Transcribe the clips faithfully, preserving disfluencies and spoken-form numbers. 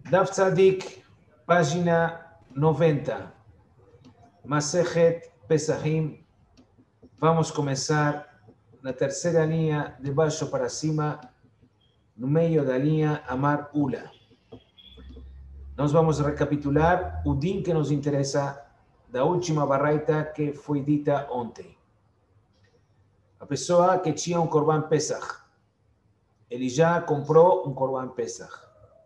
Daf Tzadik, página noventa. Masejet Pesahim. Vamos começar na terceira linha, de baixo para cima, no meio da linha Amar Ula. Nós vamos recapitular o din que nos interessa da última baraita que foi dita ontem. A pessoa que tinha um Korban Pesach, ele já comprou um Korban Pesach.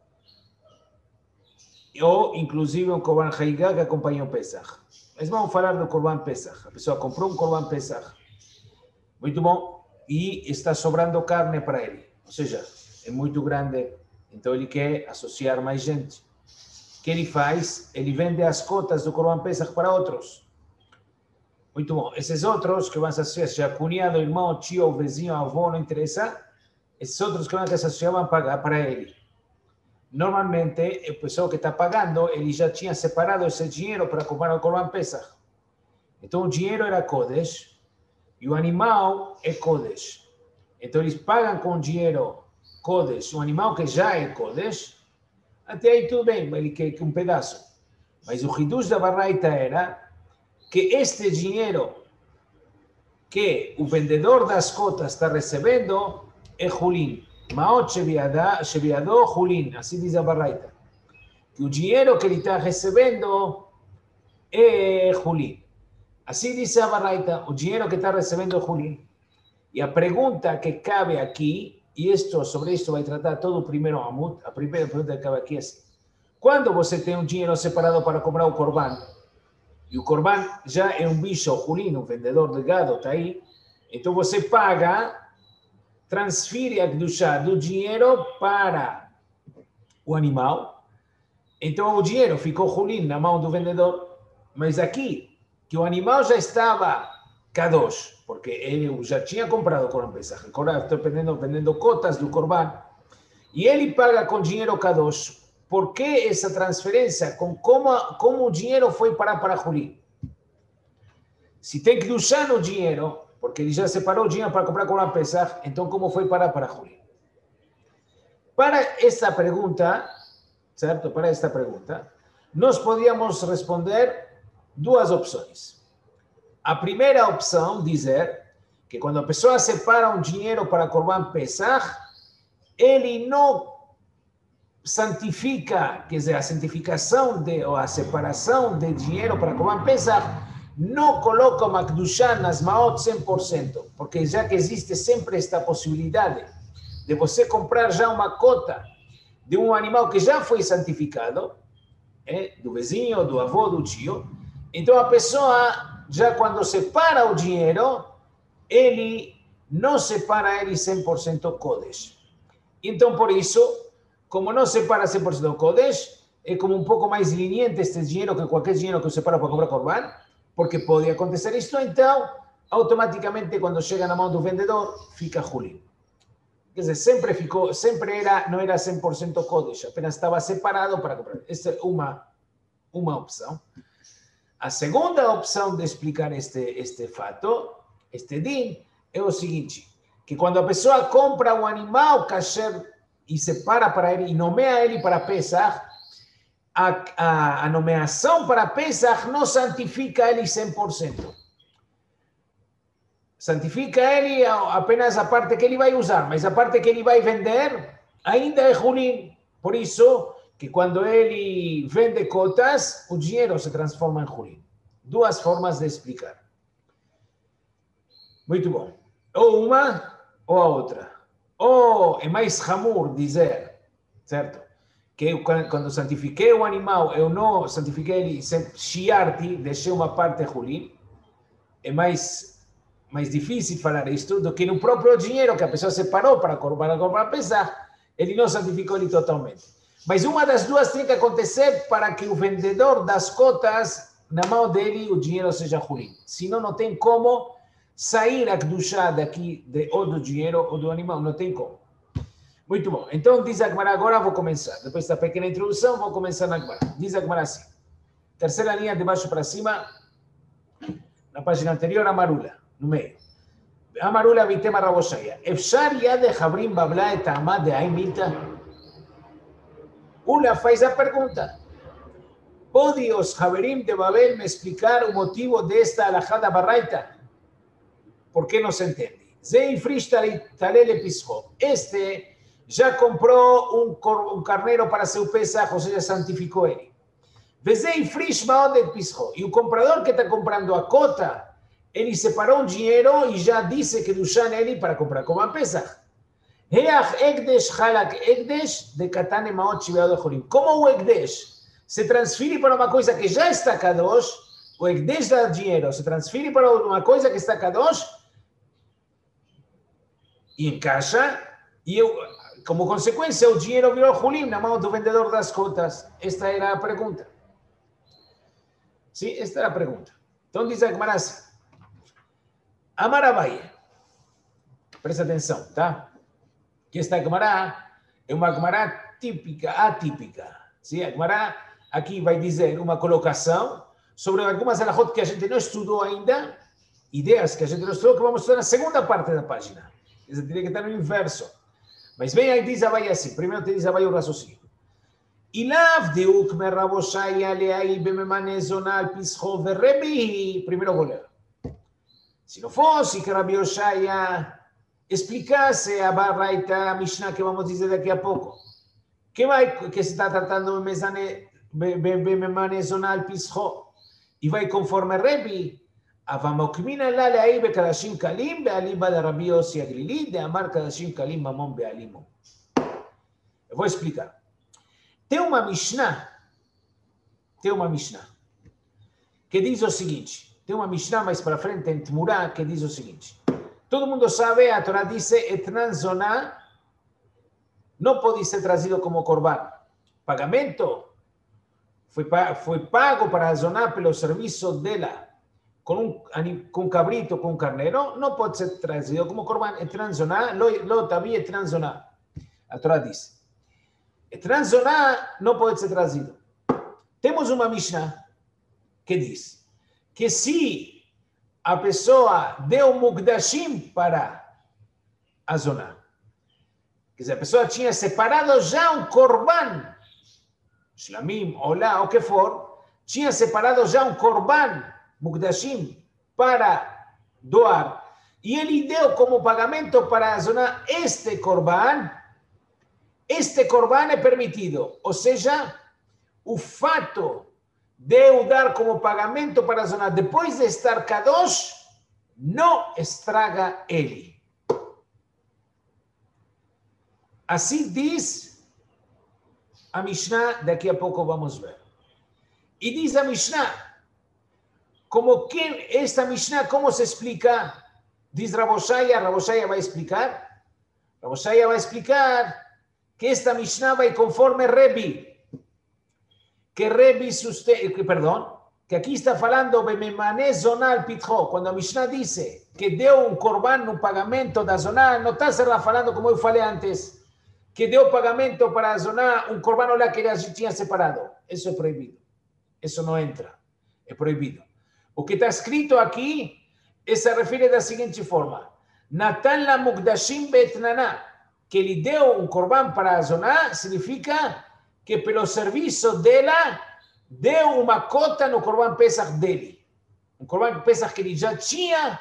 Ou, inclusive, um Korban Haigá que acompanha o Pesach. Mas vamos falar do Korban Pesach. A pessoa comprou um Korban Pesach. Muito bom. E está sobrando carne para ele. Ou seja, é muito grande. Então, ele quer associar mais gente. O que ele faz? Ele vende as cotas do Korban Pesach para outros. Muito bom. Esses outros que vão associar, seja cunhado, irmão, tio, vizinho, avô, não interessa. Esses outros que vão associar vão pagar para ele. Normalmente, a pessoa que está pagando, ele já tinha separado esse dinheiro para comprar o Korban Pesach. Então, o dinheiro era Kodesh e o animal é Kodesh. Então, eles pagam com dinheiro Kodesh, um animal que já é Kodesh. Até aí tudo bem, ele quer um pedaço. Mas o Hidush da Baraita era que este dinheiro que o vendedor das cotas está recebendo é Hulin. Maot Sheviado Hulin, assim diz a Baraita. Que o dinheiro que ele está recebendo é Hulin. Assim diz a Baraita, o dinheiro que está recebendo é Hulin. E a pergunta que cabe aqui, e isto, sobre isto vai tratar todo o primeiro Amut, a primeira pergunta que cabe aqui é assim. Quando você tem um dinheiro separado para comprar o Korban, e o Korban já é um bicho Hulin, um vendedor de gado, está aí, então você paga, transfere a Kedushá do dinheiro para o animal. Então o dinheiro ficou Hulin na mão do vendedor. Mas aqui, que o animal já estava Kadosh, porque ele já tinha comprado o Korban Pesach. Agora estou vendendo, vendendo cotas do Korban. E ele paga com dinheiro Kadosh. Por que essa transferência? Com como, como o dinheiro foi parar para Hulin? Se tem Kedushá no dinheiro, porque ele já separou o dinheiro para comprar Korban Pesach, então como foi parar para Hulin? Para esta pergunta, certo? Para esta pergunta, nós podíamos responder duas opções. A primeira opção, dizer que quando a pessoa separa um dinheiro para Korban Pesach, ele não santifica, quer dizer, a santificação de, ou a separação de dinheiro para Korban Pesach, não coloca uma Kedushá nas Maot cem por cento, porque já que existe sempre esta possibilidade de você comprar já uma cota de um animal que já foi santificado, é, do vizinho, do avô, do tio, então a pessoa, já quando separa o dinheiro, ele não separa ele cem por cento Kodesh. Então, por isso, como não separa cem por cento Kodesh, é como um pouco mais leniente este dinheiro que qualquer dinheiro que eu separo para comprar Korban, porque pode acontecer isto, então, automaticamente, quando chega na mão do vendedor, fica Hulin. Quer dizer, sempre ficou, sempre era, não era cem por cento Kodesh, apenas estava separado para comprar. Essa é uma, uma opção. A segunda opção de explicar este, este fato, este din, é o seguinte, que quando a pessoa compra um animal kasher e separa para ele, e nomeia ele para Pesach, A, a, a nomeação para Pesach não santifica ele cem por cento. Santifica ele apenas a parte que ele vai usar, mas a parte que ele vai vender ainda é Hulin. Por isso que quando ele vende cotas, o dinheiro se transforma em Hulin. Duas formas de explicar. Muito bom. Ou uma ou a outra. Ou é mais hamur dizer, certo? Que eu, quando santifiquei o animal, eu não santifiquei ele sem shiarti, deixei uma parte Hulin. É mais, mais difícil falar isto do que no próprio dinheiro que a pessoa separou para comprar, para pesar, ele não santificou ele totalmente. Mas uma das duas tem que acontecer para que o vendedor das cotas, na mão dele, o dinheiro seja Hulin. Senão não tem como sair a Kedushá daqui, de, ou do dinheiro ou do animal, não tem como. Muito bom. Então, diz a Gemara, agora vou começar. Depois desta pequena introdução, vou começar na Gemara. Diz a Gemara assim. Terceira linha, de baixo para cima, na página anterior, Amarula, no meio. Amarula, Vitema Raboshaya. Efshar yad habrim babla et amad de aimilta. Ula faz a pergunta. ¿Pode os Haverim de Babel me explicar o motivo desta alajada barraita? ¿Por qué no se entende? Zei frish talele pisco. Este já comprou um, um carneiro para seu Pesach, ou seja, santificou ele. Vezei frish maodet pisco. E o comprador que está comprando a cota, ele separou um dinheiro e já disse que Dushan ele para comprar como a Pesach. Heach Egdesh halak Egdesh de katane maot shiveado cholim. Como o Egdesh se transfere para uma coisa que já está kadosh, o Egdesh dá dinheiro, se transfere para uma coisa que está kadosh e encaixa, e eu, como consequência o dinheiro virou cholim na mão do vendedor das cotas. Esta era a pergunta. Sim, esta era a pergunta. Então diz a Gemara assim. Amar Abaye. Presta atenção, tá? Que esta Gemara é uma Gemara típica, atípica. Sim, a Gemara aqui vai dizer uma colocação sobre algumas alahot que a gente não estudou ainda, ideias que a gente não estudou, que vamos estudar na segunda parte da página. Quer dizer, teria que estar no inverso. Mas bem, aí diz Abaye assim. Primeiro te diz Abaye o raciocínio. Ilav deuk me raboshaya leai bememane zonal pischo verrebi. Primeiro vou ler. Se não fosse que Rabi Oshaya explicasse a barraita, a Mishnah que vamos dizer daqui a pouco, que, vai, que se está tratando de bememane zonal pischo, e vai conforme Rebi, avamokmina la leai be kadashim kalim be aliba de Rabi Yossi Aglili de amar kadashim kalim mamon be alimo. Eu vou explicar. Tem uma Mishnah, tem uma Mishnah, que diz o seguinte, tem uma Mishnah mais para frente em Tmurá, que diz o seguinte, todo mundo sabe, a Torá diz, etnan zoná não pode ser trazido como korban. Pagamento foi, foi pago para a zoná pelo serviço dela, com um, com um cabrito, com um carneiro, não pode ser trazido como korban. Etnan zoná, lo, lo tabi etnan zoná. A Torá diz. Etnan zoná não pode ser trazido. Temos uma Mishnah que diz que se a pessoa deu mukdashim para a zoná, quer dizer, a pessoa tinha separado já um korban, shlamim, olá, o que for, tinha separado já um korban, mukdashim, para doar, e ele deu como pagamento para a zoná este korban, este korban é permitido, ou seja, o fato de eu dar como pagamento para a zoná depois de estar kadosh, não estraga ele. Assim diz a Mishnah, daqui a pouco vamos ver. E diz a Mishnah, como que esta Mishnah, como se explica? Diz Raboshaya, Raboshaya vai explicar, Raboshaya vai explicar que esta Mishnah vai conforme Rebi, que Rebi sustenta, perdão, que aqui está falando Bememane zonal pitcho, quando a Mishnah diz que deu um korban no pagamento da zoná, não está se falando como eu falei antes, que deu pagamento para a zoná, um korban lá que ele já tinha separado. Isso é proibido. Isso não entra. É proibido. O que está escrito aqui se refere da seguinte forma: Natan la mukdashim betnaná, que ele deu um korban para a zoná, significa que pelo serviço dela deu uma cota no korban Pesach dele. Um korban Pesach que ele já tinha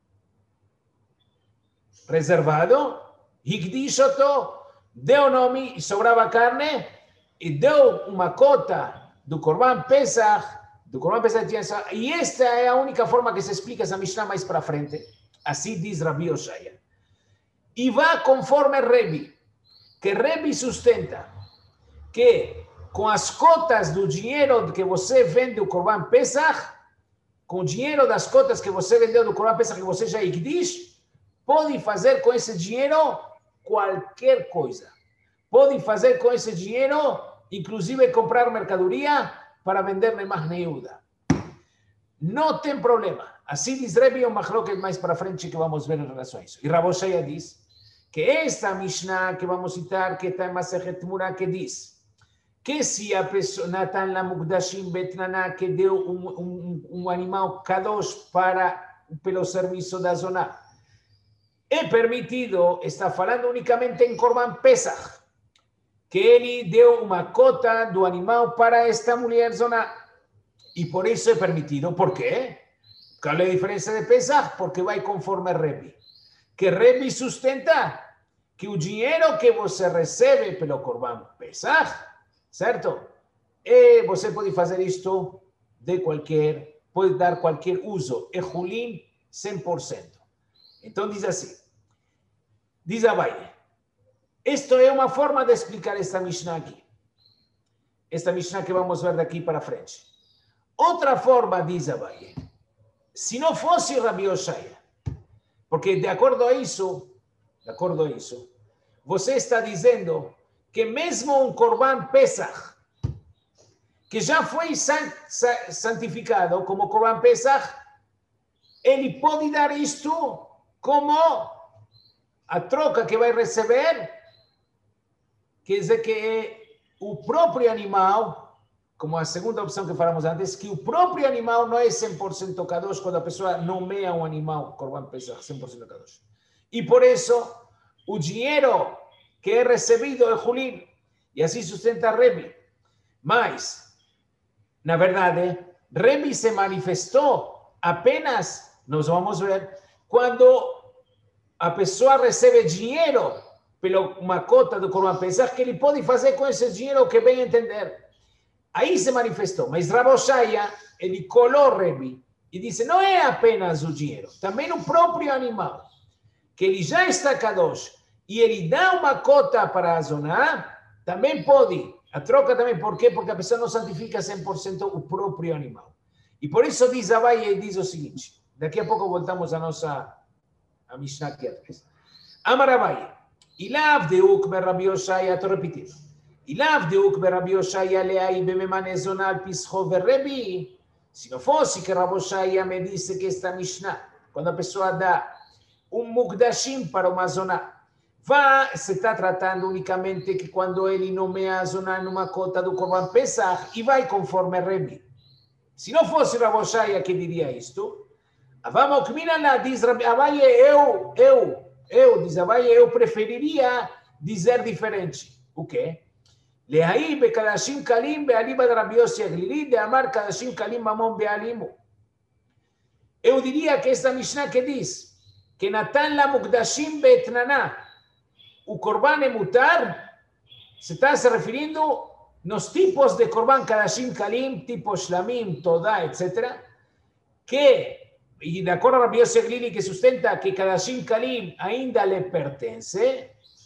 reservado, hikdishoto, deu nome e sobrava carne, e deu uma cota do korban Pesach, do korban Pesach tinha essa, e esta é a única forma que se explica essa Mishnah mais para frente. Assim diz Rabi Oshaya. E vá conforme Rebi, que Rebi sustenta que com as cotas do dinheiro que você vende o korban Pesach, com o dinheiro das cotas que você vendeu do korban Pesach que você já ikdish, pode fazer com esse dinheiro qualquer coisa. Pode fazer com esse dinheiro, inclusive comprar mercadoria para vender na Mahne Yehuda. Não tem problema. Assim diz Rebi, o Machloket mais para frente que vamos ver em relação a isso. E Raboshaya diz que esta Mishnah que vamos citar, que está em Masechet Tmurá, que diz que se a pessoa, Natan la mukdashim betnaná, que deu um, um, um animal kadosh para, pelo serviço da zoná, é permitido, está falando unicamente em korban Pesach, que ele deu uma cota do animal para esta mulher zona. E por isso é permitido. Por quê? Qual é a diferença de Pesach? Porque vai conforme Rebbe. Que Rebbe sustenta que o dinheiro que você recebe pelo Corban Pesach, certo? E você pode fazer isto de qualquer, pode dar qualquer uso. É Julin cem por cento. Então diz assim, diz Abaye, isto é uma forma de explicar esta Mishnah aqui. Esta Mishnah que vamos ver daqui para frente. Outra forma, diz Abaye, se não fosse Rabi Oshaya, porque de acordo a isso, de acordo a isso, você está dizendo que mesmo um Corban Pesach, que já foi santificado como Corban Pesach, ele pode dar isto como a troca que vai receber, quer dizer que é o próprio animal, como a segunda opção que falamos antes, que o próprio animal não é cem por cento kadosh quando a pessoa nomeia um animal, Corban Pesach, cem por cento kadosh. E por isso, o dinheiro que é recebido é Julin, e assim sustenta Rebbe. Mas, na verdade, Rebbe se manifestou apenas, nós vamos ver, quando a pessoa recebe dinheiro pela uma cota do Corban Pesach, que ele pode fazer com esse dinheiro o que bem entender. Aí se manifestou. Mas Rabi Oshaya, ele colou Rebbe e disse, não é apenas o dinheiro, também o próprio animal, que ele já está kadosh, e ele dá uma cota para a zona, também pode. A troca também, por quê? Porque a pessoa não santifica cem por cento o próprio animal. E por isso diz Abaye, diz o seguinte, daqui a pouco voltamos à nossa a Mishnah aqui atrás. Amar Abaye, Ilav deuk be Rabi Oshaya, estou repetindo. Ilav deuk be Rabi Oshaya leai bememane zona al pischo ve Rebbe. Se não fosse que Rabi Oshaya me disse que esta Mishnah, quando a pessoa dá um mukdashim para uma zona, vai, se está tratando unicamente que quando ele nomeia a zona numa cota do Corban Pesach, e vai conforme Rebbe. Se não fosse Rabi Oshaya que diria isto, vamos que mina lá, diz Rabi Abaye, eu, eu, eu, diz Abaye, eu preferiria dizer diferente. O quê? Lehaí be kadashim kalim be aliba de Rabi Yossi Aglili, de amar kadashim kalim mamon be alimu. Eu diria que esta Mishnah que diz que Natan la mukdashim be etnaná, o Corban é mutar, se está se referindo nos tipos de Corban kadashim kalim, tipo shlamim, toda, etcétera, que e de acordo a Rabi Yossi Aglili, que sustenta que kadashim kalim ainda lhe pertence,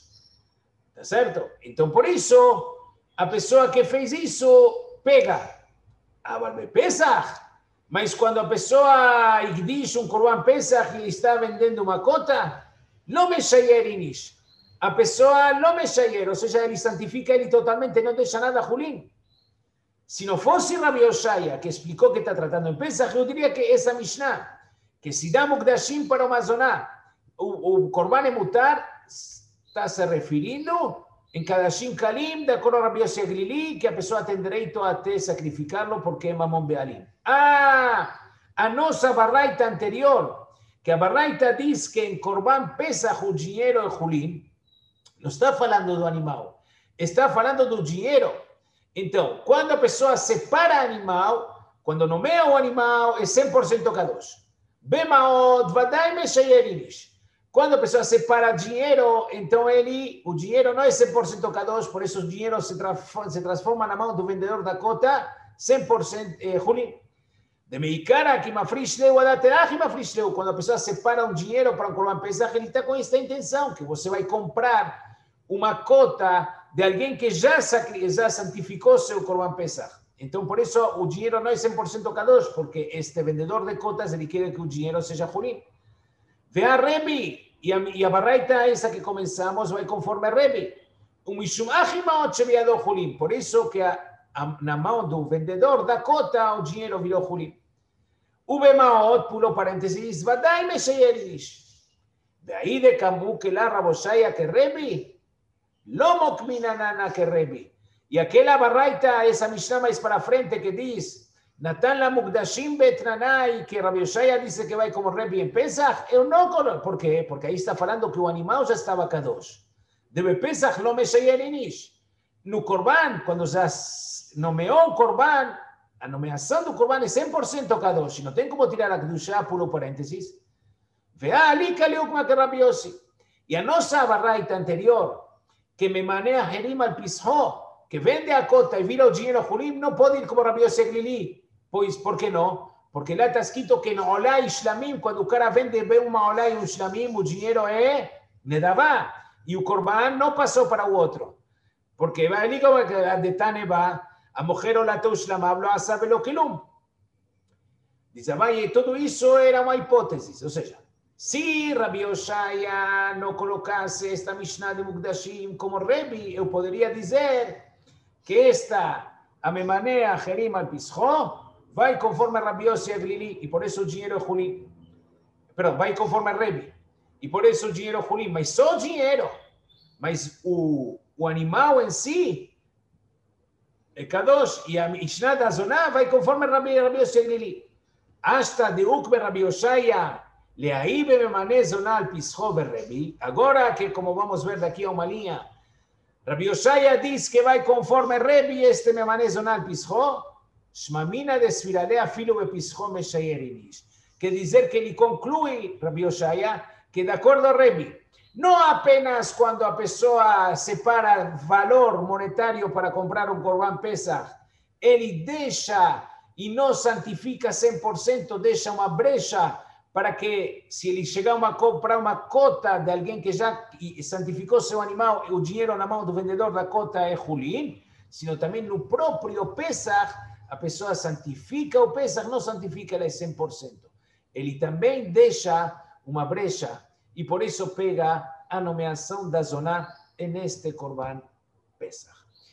tá certo? Então, por isso, a pessoa que fez isso pega a Barbe Pesach, mas quando a pessoa diz um Corban Pesach e está vendendo uma cota, não me shayerinish. A pessoa não me shayer, ou seja, ele santifica ele totalmente, não deixa nada Julin. Se não fosse Rabi Oshaya, que explicou que está tratando em Pesach, eu diria que essa Mishnah, que se dá mukdashim para uma zona, o, o Corban é mutar, está se referindo em kadashim kalim, de acordo a Rabi Yossi Aglili, que a pessoa tem direito a até sacrificá-lo porque é mamon bealim. Ah, a nossa barraita anterior, que a barraita diz que em Corban Pesach o dinheiro é Julin, não está falando do animal, está falando do dinheiro. Então, quando a pessoa separa animal, quando nomeia o animal, é cem por cento kadosh. Bemaod, vadai meshayerinish. Quando a pessoa separa dinheiro, então ele, o dinheiro não é cem por cento kadosh, por isso o dinheiro se transforma, se transforma na mão do vendedor da cota, cem por cento eh, Julin. De meikara, que mafrishleu, adaterach, que mafrishleu. Quando a pessoa separa um dinheiro para um Corban Pesach, ele está com esta intenção, que você vai comprar uma cota de alguém que já, já santificou seu Corban Pesach. Então, por isso, o dinheiro não é cem por cento kadosh, porque este vendedor de cotas, ele quer que o dinheiro seja Julin. Ve a Rebbe, e a, e a barraita essa que começamos vai conforme a Rebbe. Um mishum achimaot shebiado Julin. Por isso que a, a, na mão do vendedor da cota, o dinheiro virou Julin. O bemaot, pulou parênteses, vadai meshayerish. Daí de Camu que lá Rabi Oshaya que Rebbe, lo mokminanana que Rebbe. E aquela barraita, essa Mishnah mais para frente que diz Natan la mukdashim betranai, que Rabi Oshaya disse que vai como Rebbe em Pesach, eu não coloco. Por quê? Porque aí está falando que o animal já estava kadosh. Deve Pesach lo meshayerinish. no Corban, quando já nomeou o Corban, a nomeação do Corban é cem por cento Kadosh, não tem como tirar a Kedushá por o parênteses. Vea ali Kaliuk Makarrabi Yossi. E a nossa barraita anterior, que me maneja Herim al Pisho, que vende a cota e vira o dinheiro Hurim, não pode ir como Rabi Yossi Glili. Pois, por que não? Porque lá está escrito que no Olá e Shlamim, quando o cara vende uma Olá e um Shlamim, o dinheiro é Nedavá. E o Corban não passou para o outro. Porque vai ali como a Detane va, a mulher olatou Shlamab, lo sabe lo que não. Diz, vai, tudo isso era uma hipótese. Ou seja, se Rabi Oshaya não colocasse esta Mishnah de Mukdashim como Rebi, eu poderia dizer que esta, a Memaneia Herim al Pisho, vai conforme a Rabi Yossi Glili, e por isso o dinheiro é Hulim. Perdão, vai conforme a Rebi, e por isso o dinheiro é Hulim. Mas só o dinheiro, mas o, o animal em si é Kadosh, e a Mishnah da Zoná vai conforme a Rabi, Rabi Yossi Glili. Hasta de Ukbe Rabi Oshaya, Leaí Bememané Zoná al Pisho Rebi. Agora que, como vamos ver daqui a uma linha, Rabi Oshaya diz que vai conforme Rebi este Memané Zoná al Pisho, Shmamina de Sviralea Filo Bepisho Meshayerinish. Quer dizer que ele conclui, Rabi Oshaya, que de acordo a Rebi, não apenas quando a pessoa separa valor monetário para comprar um Corban Pesach, ele deixa e não santifica cem por cento, deixa uma brecha para que, se ele chegar a comprar uma cota de alguém que já santificou seu animal, o dinheiro na mão do vendedor da cota é Hulin, sino também no próprio Pesach, a pessoa santifica o Pesach, não santifica ele cem por cento. Ele também deixa uma brecha e por isso pega a nomeação da zona neste Corban Pesach.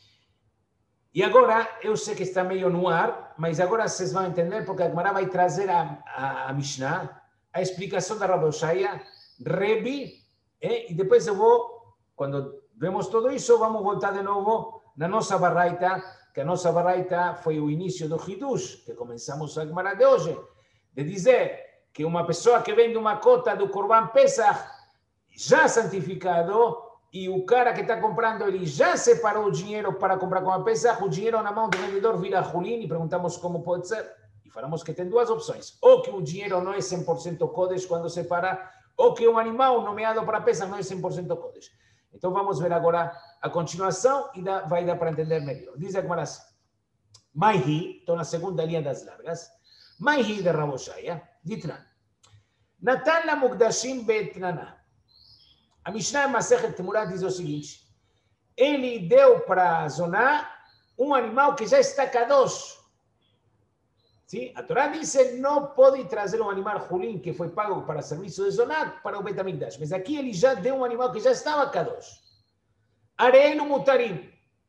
E agora, eu sei que está meio no ar, mas agora vocês vão entender porque a Gemara vai trazer a, a, a Mishnah, a explicação da Rabi Oshaya, Rebi, eh? E depois eu vou, quando vemos tudo isso, vamos voltar de novo na nossa barraita, que a nossa barraita foi o início do Hidush, que começamos a Gemara de hoje, de dizer que uma pessoa que vende uma cota do Corban Pesach, já santificado, e o cara que está comprando, ele já separou o dinheiro para comprar com a Pesach, o dinheiro na mão do vendedor vira Hulin, e perguntamos como pode ser. E falamos que tem duas opções. Ou que o dinheiro não é cem por cento Kodesh quando separa, ou que um animal nomeado para Pesach não é cem por cento Kodesh. Então vamos ver agora a continuação e dá, vai dar para entender melhor. Diz a Gemara assim, Maihi, estou na segunda linha das largas, Maihi de Rabi Oshaya, Ditran. Natan la Mukdashim Betnana. A Mishnah Masechet Temurah diz o seguinte, ele deu para Zoná um animal que já está Kadosh. Sim? A Torá diz que não pode trazer um animal Hulin que foi pago para serviço de Zoná para o Bet HaMikdash. Mas aqui ele já deu um animal que já estava Kadosh. Areino Mutarim.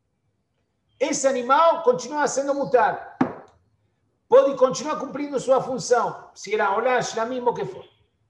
Esse animal continua sendo mutar. Pode continuar cumprindo sua função. Se era Olá, Shlamim, o que for.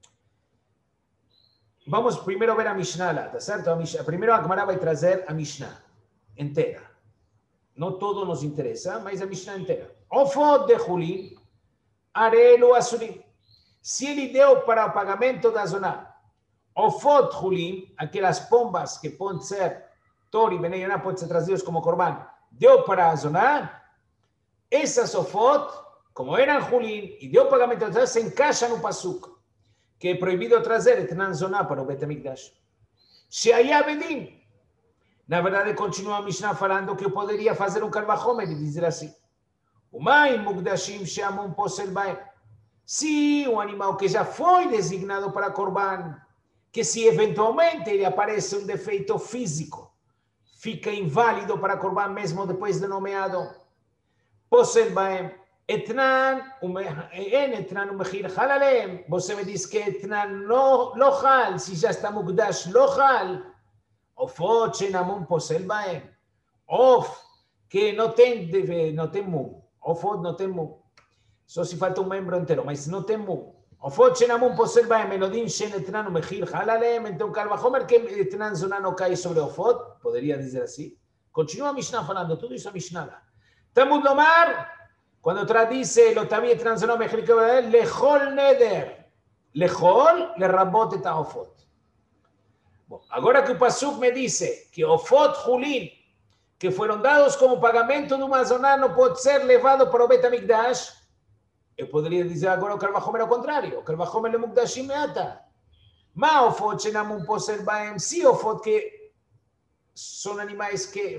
Vamos primeiro ver a Mishnah lá, tá certo? A Mishnah, primeiro a Gemara vai trazer a Mishnah inteira. Não todo nos interessa, mas a Mishnah inteira. Ofod de Hulin, Arelo Asurim. Se ele deu para o pagamento da zona, Ofod Hulin, aquelas pombas que podem ser Tori, Benei Yonah, podem ser trazidos como Corban, deu para a zona, essas Ofod, como eram Hulin, e deu pagamento da zona, se encaixa no Pasuk, que é proibido trazer Etnan Zoná para o Bet HaMikdash. Sheaya Bedin. Na verdade, continua a Mishnah falando que eu poderia fazer um Kalvachomer e dizer assim, Umay Mukdashim Sheamun Posel Baem. Se um animal que já foi designado para Corban, que se eventualmente ele aparece um defeito físico, fica inválido para Corban mesmo depois de nomeado, Posel Baem. Etnan, en Etnan umechir halalem. Você me diz que Etnan não hal, se já está Mukdash, não hal. Ofot shenamun posel baem. Of, que não tem, não tem mum. Ofot não tem mum. Só se falta um membro inteiro, mas não tem mum. Ofot shenamun posel baem. Melodin shen Etnan umechir halalem. Então, Kalvachomer que Etnan Zoná não cai sobre Ofot, poderia dizer assim. Continua a Mishnah falando, tudo isso a Mishnah lá. Tamud lomar. Quando a Torá diz, lo también transanó mejor que lechol neder, lechol le rabot et ofot. Bom, agora que o Pasuk me diz que ofot hulin que fueron dados como pagamento de uma zoná não pode ser levado para o Bet HaMikdash, eu poderia dizer agora o Kalvachomer ao contrário, o Kalvachomer le Mukdashim meata. Ma ofot shenamun posel baem, si ofot que são animais que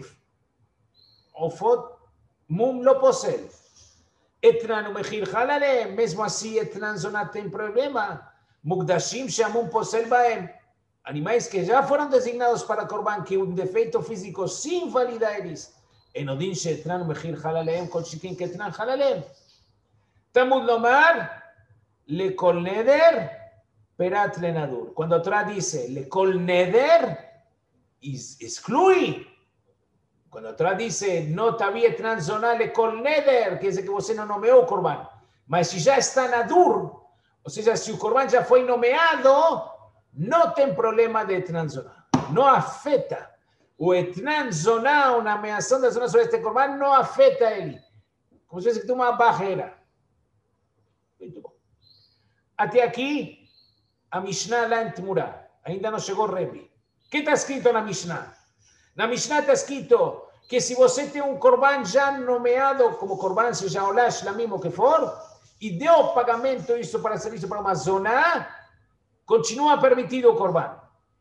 ofot mum lo posel. Etnan umechir halalem, mesmo assim etnan zoná tem problema. Mukdashim shenamun posel baem. Animais que já foram designados para Corban, que um defeito físico se invalida eles. Enodin sheetnan umechir halalem, kol shikin ketnan halalem. Tamud lomar, le kol neder, perat lenadur. Cuando atrás dice le kol neder, excluye. Cuando atrás dice no tabie transonal le kol neder, que dice que você não nomeou Corban. Mas se já está nadur, ou seja, se o Corban já foi nomeado, não tem problema de etnan zoná. Não afeta. O etnan zoná, uma ameação da zona sobre este Corban, não afeta ele. Como se fosse que tem uma barreira. Muito bom. Até aqui, a Mishnah lá em Tmurá. Ainda não chegou o Rebbe. O que está escrito na Mishnah? Na Mishnah está escrito que se você tem um Corban já nomeado como Corban, seja Olá, Shlamim, o que for, e deu pagamento isso para serviço para uma zona, continua permitido o Corban.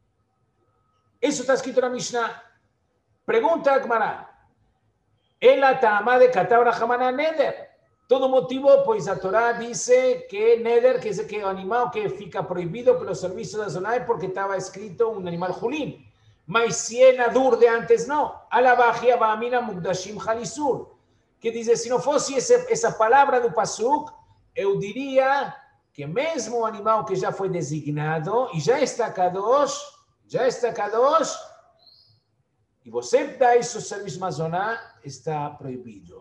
Isso está escrito na Mishnah. Pergunta a Gemara. Ela ta'amá de katabra hamana neder. Todo motivo, pois a Torá dice que neder, que es que o animal que fica prohibido pelo serviço da zona é porque estava escrito um animal julín. Mas se é nadur de antes, não. Alabahia ba'amina mukdashim halisur. Que diz, se não fosse essa, essa palavra do Pasuk, eu diria que mesmo o animal que já foi designado e já está kadosh, já está kadosh, e você dá isso ao serviço mazoná, está proibido.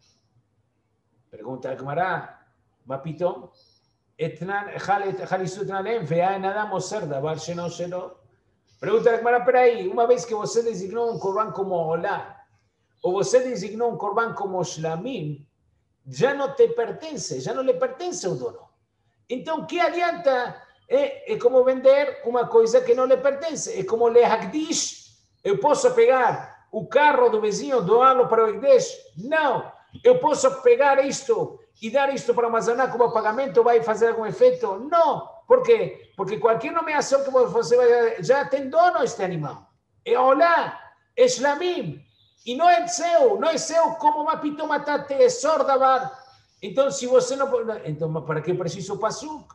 Pergunta a Gemara, Mapito, etnan, halisu etnalem, vea nada moser davar sheno sheno. Pergunta a Gemara, peraí, uma vez que você designou um Corban como Olá, ou você designou um Corban como Shlamim, já não te pertence, já não lhe pertence ao dono. Então, que adianta? É, é como vender uma coisa que não lhe pertence. É como le Hagdish. Eu posso pegar o carro do vizinho, doá-lo para o Hagdish? Não. Eu posso pegar isto e dar isto para uma zona como pagamento, vai fazer algum efeito? Não. Por quê? Porque qualquer nomeação que você vai, já tem dono este animal. É Olá, é Shlamim. E não é seu, não é seu como uma pitomatate, é sordavar. Então, se você não... Então, para que preciso o Pasuk?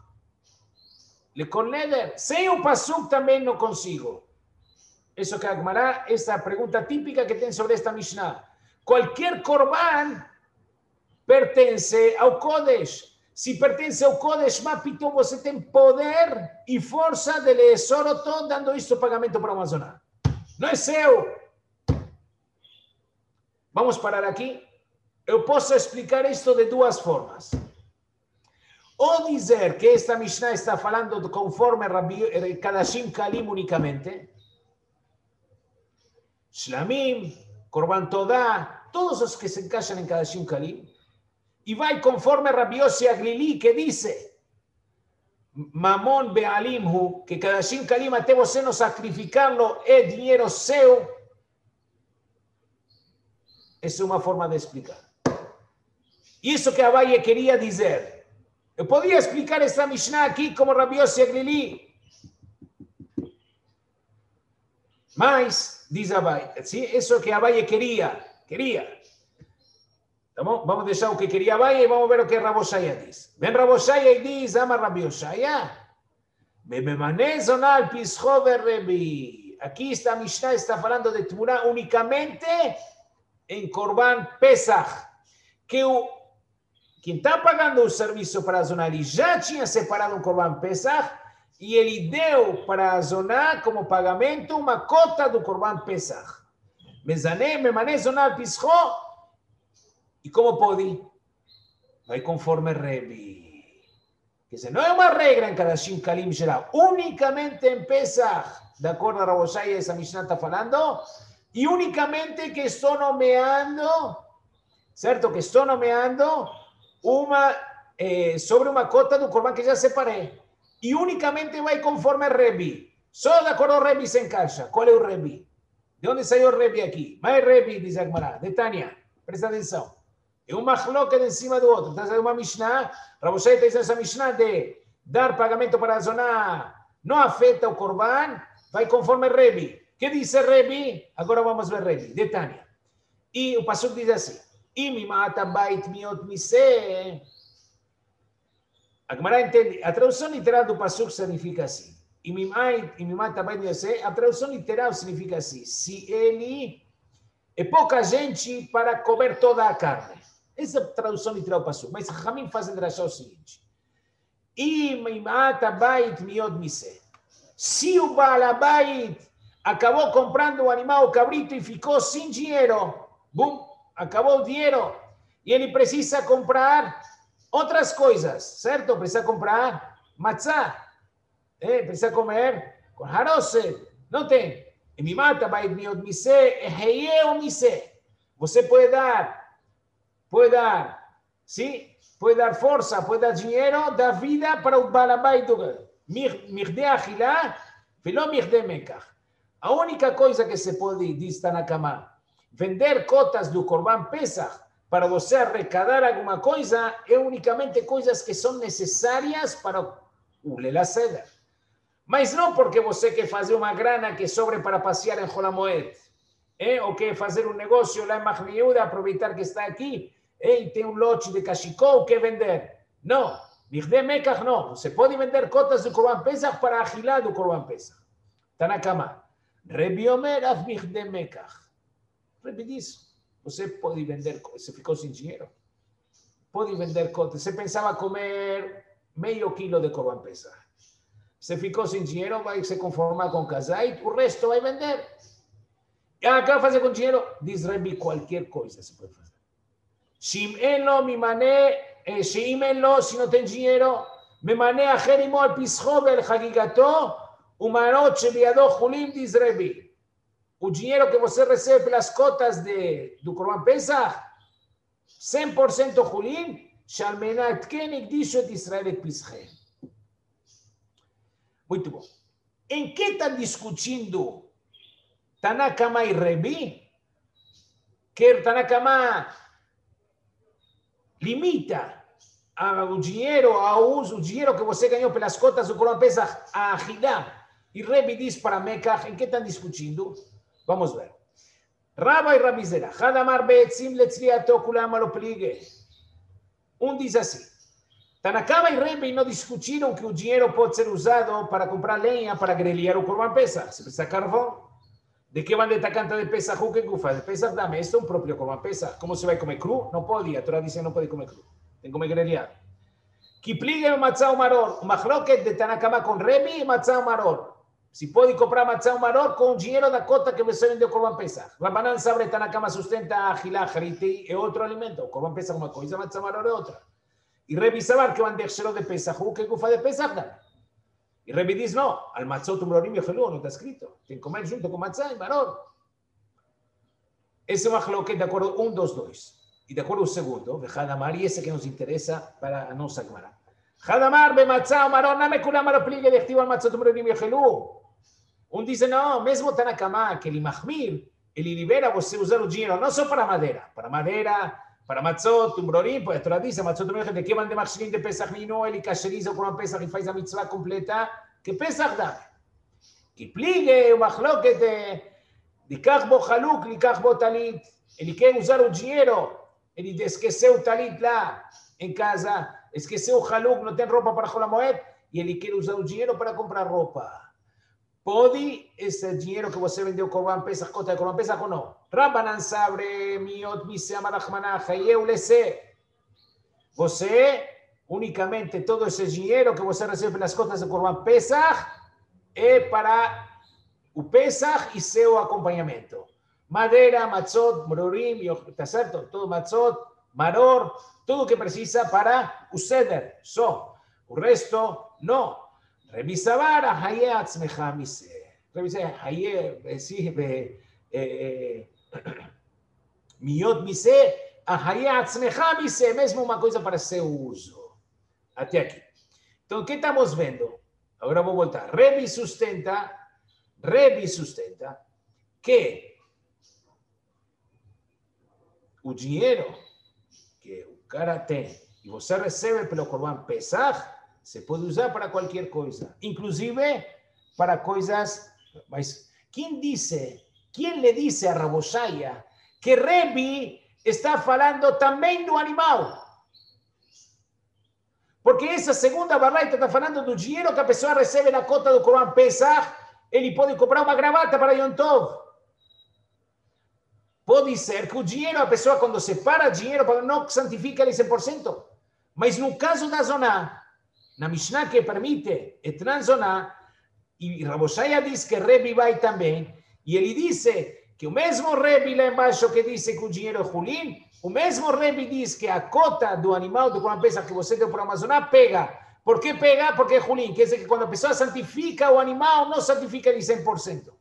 Le kol neder. Sem o Pasuk também não consigo. Isso que a Gemara, esta pergunta típica que tem sobre esta Mishnah. Qualquer Corban pertence ao Kodesh. Se pertence ao Kodesh, Mapito, você tem poder e força de ler Soroto dando isso pagamento para uma zona. Não é seu. Vamos parar aqui. Eu posso explicar isto de duas formas. Ou dizer que esta Mishnah está falando conforme Rabbi Kadashim Kalim únicamente. Shlamim, Korban Todá, todos os que se encaixam em Kadashim Kalim. E vai conforme Rabbi Yossi Aglili, que dice Mamon Bealimhu, que Kadashim Kalim até você não sacrificarlo é dinheiro seu. Essa é uma forma de explicar. Isso que Abaye queria dizer. Eu podia explicar essa Mishnah aqui como Rabbi Yossi Aglili. Mas, diz Abaye, ¿sí? Isso que Abaye queria. Queria. Tá bom? Vamos deixar o que queria Abaye e vamos ver o que Rav Oshaya diz. Vem Rav Oshaya e diz, ama Rabbi Oshaya. Bememane zonal pischo verrebi. Aqui esta Mishnah está falando de Tmurá únicamente em Corban Pesach. Que o quem está pagando o serviço para a zona, ele já tinha separado um Corban Pesach e ele deu para a zona como pagamento uma cota do Corban Pesach. Mezané, memané, zona, pischo. E como pode? Vai conforme Rebbe. Quer dizer, não é uma regra em Kadashim Kalim geral. Unicamente em Pesach, de acordo a Rav Oshaya, essa Mishnah está falando, e unicamente que estou nomeando, certo? Que estou nomeando uma, eh, sobre uma cota do Corban que já separei. E unicamente vai conforme Rebbe. Só de acordo ao Rebbe se encaixa. Qual é o Rebbe? ¿De dónde salió Rebi aquí? Mai Rebi, dice Agmará, de Tania. Presta atención. Es un mahloket de encima de otro. Entonces hay una Mishnah, Raboshay te dice esa Mishnah de dar pagamento para la zona no afecta o Corban, va conforme Rebi. ¿Qué dice Rebi? Ahora vamos a ver Rebi, de Tania. Y el pasuk dice así. Y mi mata bait miot mise. Agmará entende. La traducción literal do pasuk significa así. E mi mata bait miot mise. A tradução literal significa assim. Se ele é pouca gente para comer toda a carne. Essa é a tradução literal do pasuk. Mas Ramim fazem drachá o seguinte. E mi mata bait miot mise. Se o balabait acabou comprando o animal, o cabrito, e ficou sem dinheiro, bum, acabou o dinheiro, e ele precisa comprar outras coisas, certo? Precisa comprar matzá, eh? Precisa comer com haroset, não tem. E me mata, vai miot mise, e o mise. Você pode dar, pode dar, sim? Pode dar força, pode dar dinheiro da vida para o balabait do mirdei achilá, velo mirdei mekach. A única coisa que se pode, diz Tanakama, vender cotas do Corban Pesach para você arrecadar alguma coisa é unicamente coisas que são necessárias para o Lela Seder. Mas não porque você quer fazer uma grana que sobre para passear em Holamoed, eh? Ou quer fazer um negócio lá em Mahne Yehuda, aproveitar que está aqui, eh? E tem um lote de cachicó, quer vender. Não, Mirdei Mekach não. Você pode vender cotas do Corban Pesach para agilar do Corban Pesach. Tanakama. Rebi Omer af Mirdei Mekach. Rebi diz, você pode vender, você ficou sem dinheiro, pode vender cotas. Você pensava comer meio quilo de Corban Pesach. Você ficou sem dinheiro, vai se conformar com kazait, o resto vai vender. E acaba fazer com dinheiro, diz Rebi, qualquer coisa você pode fazer. Se elo me mané, se elo, se não tem dinheiro, me mané a Jerimo al Pischo vel Hagigato, o marot shebiado Julim, diz Rebi. O dinheiro que você recebe pelas cotas de, do Corban Pesach, cem por cento Julim, Shalmenat Kenik Dishot Israel et Pische. Muito bom. Em que estão discutindo Tanakama e Rebi? Que Tanakama limita o dinheiro, ao uso, o dinheiro que você ganhou pelas cotas do Corban Pesach a Agilá. E Rebi diz para Mekach, em que estão discutindo? Vamos ver. Rabba e Rabi Zera. Hadamar be'etzim letzliato kulam alo pligue. Um diz assim. Tanakama e Rebi não discutiram que o dinheiro pode ser usado para comprar lenha, para grelhar o Corban Pesach. Se precisa carvão. De que bandeta canta de Pesach? O que gufa? De Pesach dame. Este é um próprio Corban Pesach. Como se vai comer cru? Não pode. A Torá diz que não pode comer cru. Tem que comer grelhado. Que pligue o matzah maror. O machloket de Tanakama com Rebi e matzah maror. Se pode comprar matzah maror com o dinheiro da cota que você vendeu Corban Pesach. Rabanan sabe Tanakama sustenta a Agilá, Hariti é outro alimento. Corban Pesach é uma coisa, matzah maror é outra. E Rebi sabe que o andexero de Pesach, o que gufa de Pesach dá. E Rebi diz, não, al matzot umrorim yechelu, não está escrito. Tem que comer junto com matzah e maror. Esse é o machloket de acordo um dos dois. E de acordo com o segundo, Hadamar, e esse que nos interessa para a nossa Gemara. Hadamar be matzah maror, name kulam alo pligue dechtivo al matzot umrorim yechelu. Um diz, não, mesmo Tanakama, que ele mahmir, ele libera você usar o dinheiro, não só para madeira, para madeira, para matzot, umbrorim, pois a Torá diz, matzot umbrorim, de que mande machshirim de Pesach nino, ele cacheriza o Corban Pesach e faz a mitzvah completa, que Pesach dá. Que pligue o machloket de, de kach bo haluk, de kach bo talit, ele quer usar o dinheiro, ele esqueceu o talit lá em casa, esqueceu o haluk, não tem roupa para Holamoed, e ele quer usar o dinheiro para comprar roupa. Pode esse dinheiro que você vendeu Corban Pesach, cota de Corban Pesach ou não? Rabbanan sabre miot mise amarachmanach hayeu lese. Você, unicamente, todo esse dinheiro que você recebe pelas cotas de Corban Pesach é para o Pesach e seu acompanhamento. Madeira, matzot, mrorim, está certo? Todo matzot, maror, tudo que precisa para o Seder, só. O resto, não. Rebi Sabar, haye atzmecha mise. Rebi Sabar, haye, sí, miot mise, haye atzmecha mise, mesmo uma coisa para seu uso. Até aqui. Então, o que estamos vendo? Agora vou voltar. Rebi sustenta, Rebi sustenta que o dinheiro que o cara tem e você recebe pelo Corban Pesach, você pode usar para qualquer coisa, inclusive para coisas... Mas quem disse, quem lhe disse a Rav Oshaya que Rebbe está falando também do animal? Porque essa segunda barraita está falando do dinheiro que a pessoa recebe na conta do Corban Pesach, ele pode comprar uma gravata para Yom Tov. Pode ser que o dinheiro, a pessoa quando separa dinheiro, não santifica ele cem por cento. Mas no caso da zona, na Mishnah que permite entrar na zona, e Rav Oshaya diz que Rebbe vai também, e ele disse que o mesmo Rebbe lá embaixo que disse que o dinheiro é Hulin, o mesmo Rebbe diz que a cota do animal do Corban Pesach que você deu para uma zona pega. Por que pega? Porque é Hulin. Quer dizer que quando a pessoa santifica o animal, não santifica ele cem por cento.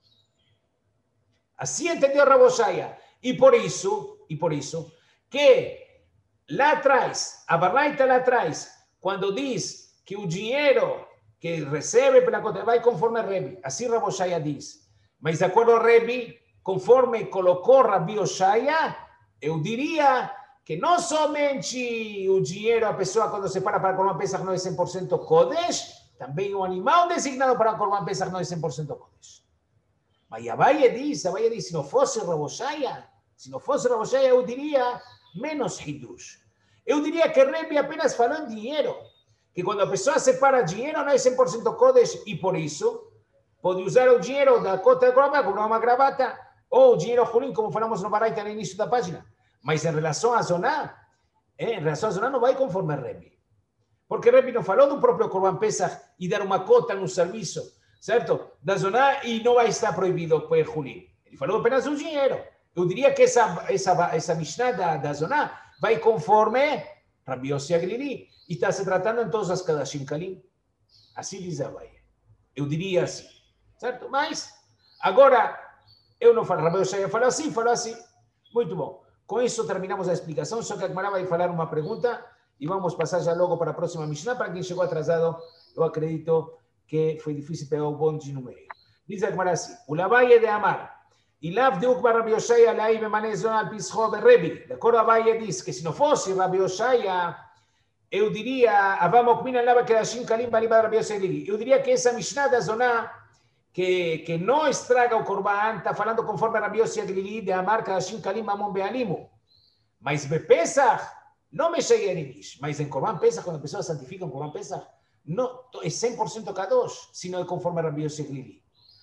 Assim entendeu Rav Oshaya. E por isso, e por isso, que lá atrás, a barraita lá atrás, quando diz que o dinheiro que recebe pela cota vai conforme Rebbe, assim Rav Oshaya diz. Mas de acordo ao Rebbe, conforme colocou Rabi Oshaya, eu diria que não somente o dinheiro, a pessoa quando se para para Corban Pesach não é cem por cento Kodesh, também o animal designado para Corban Pesach não é cem por cento Kodesh. Mas Abaye diz, Abaye diz, se não fosse Rav Oshaya, se não fosse Rav Oshaya, eu diria menos Hidush. Eu diria que Rebbe apenas falou em dinheiro, que quando a pessoa separa dinheiro não é cem por cento Kodesh, e por isso pode usar o dinheiro da cota de Corban para comprar uma gravata, ou o dinheiro Hulin, como falamos no Baraita no início da página. Mas em relação à zona, eh, em relação à zona não vai conforme a Rebbe. Porque Rebbe não falou do próprio Corban Pesach e dar uma cota no serviço, certo? Da zona e não vai estar proibido por Hulin. Ele falou apenas do dinheiro. Eu diria que essa, essa, essa Mishnah da, da zona vai conforme Rabbi Yossi Aglili e está se tratando em todas as Kadashim Kalim. Assim diz Abaye. Eu diria assim, certo? Mas, agora, eu não falo, Rabbi Yossi falou assim, falou assim. Muito bom. Com isso terminamos a explicação, só que a Gemara vai falar uma pergunta e vamos passar já logo para a próxima Mishnah. Para quem chegou atrasado, eu acredito que foi difícil pegar o bonde no meio. Diz a Gemara assim, o Abaye de Amar, e lav de Ukba Rabbi Oshaya lai bemane zona al pischo berrebi. De acordo, Abaye diz que se não fosse Rabbi Oshaya, eu diria, avamokmina lava kedashim kalim baliba Rabbi Oshaya. Eu diria que essa Mishnah da zona Que, que não estraga o Corban, está falando conforme a Rabbi Yossi Aglili de Amar Kadashim Kalim Mamon Bealimu. Mas Bepesach, não me cheguei a Nish. Mas em Corban Pesach, quando a pessoa santifica um Corban Pesach, não é cem por cento Kadosh, se não é conforme a Rabbi Yossi Aglili.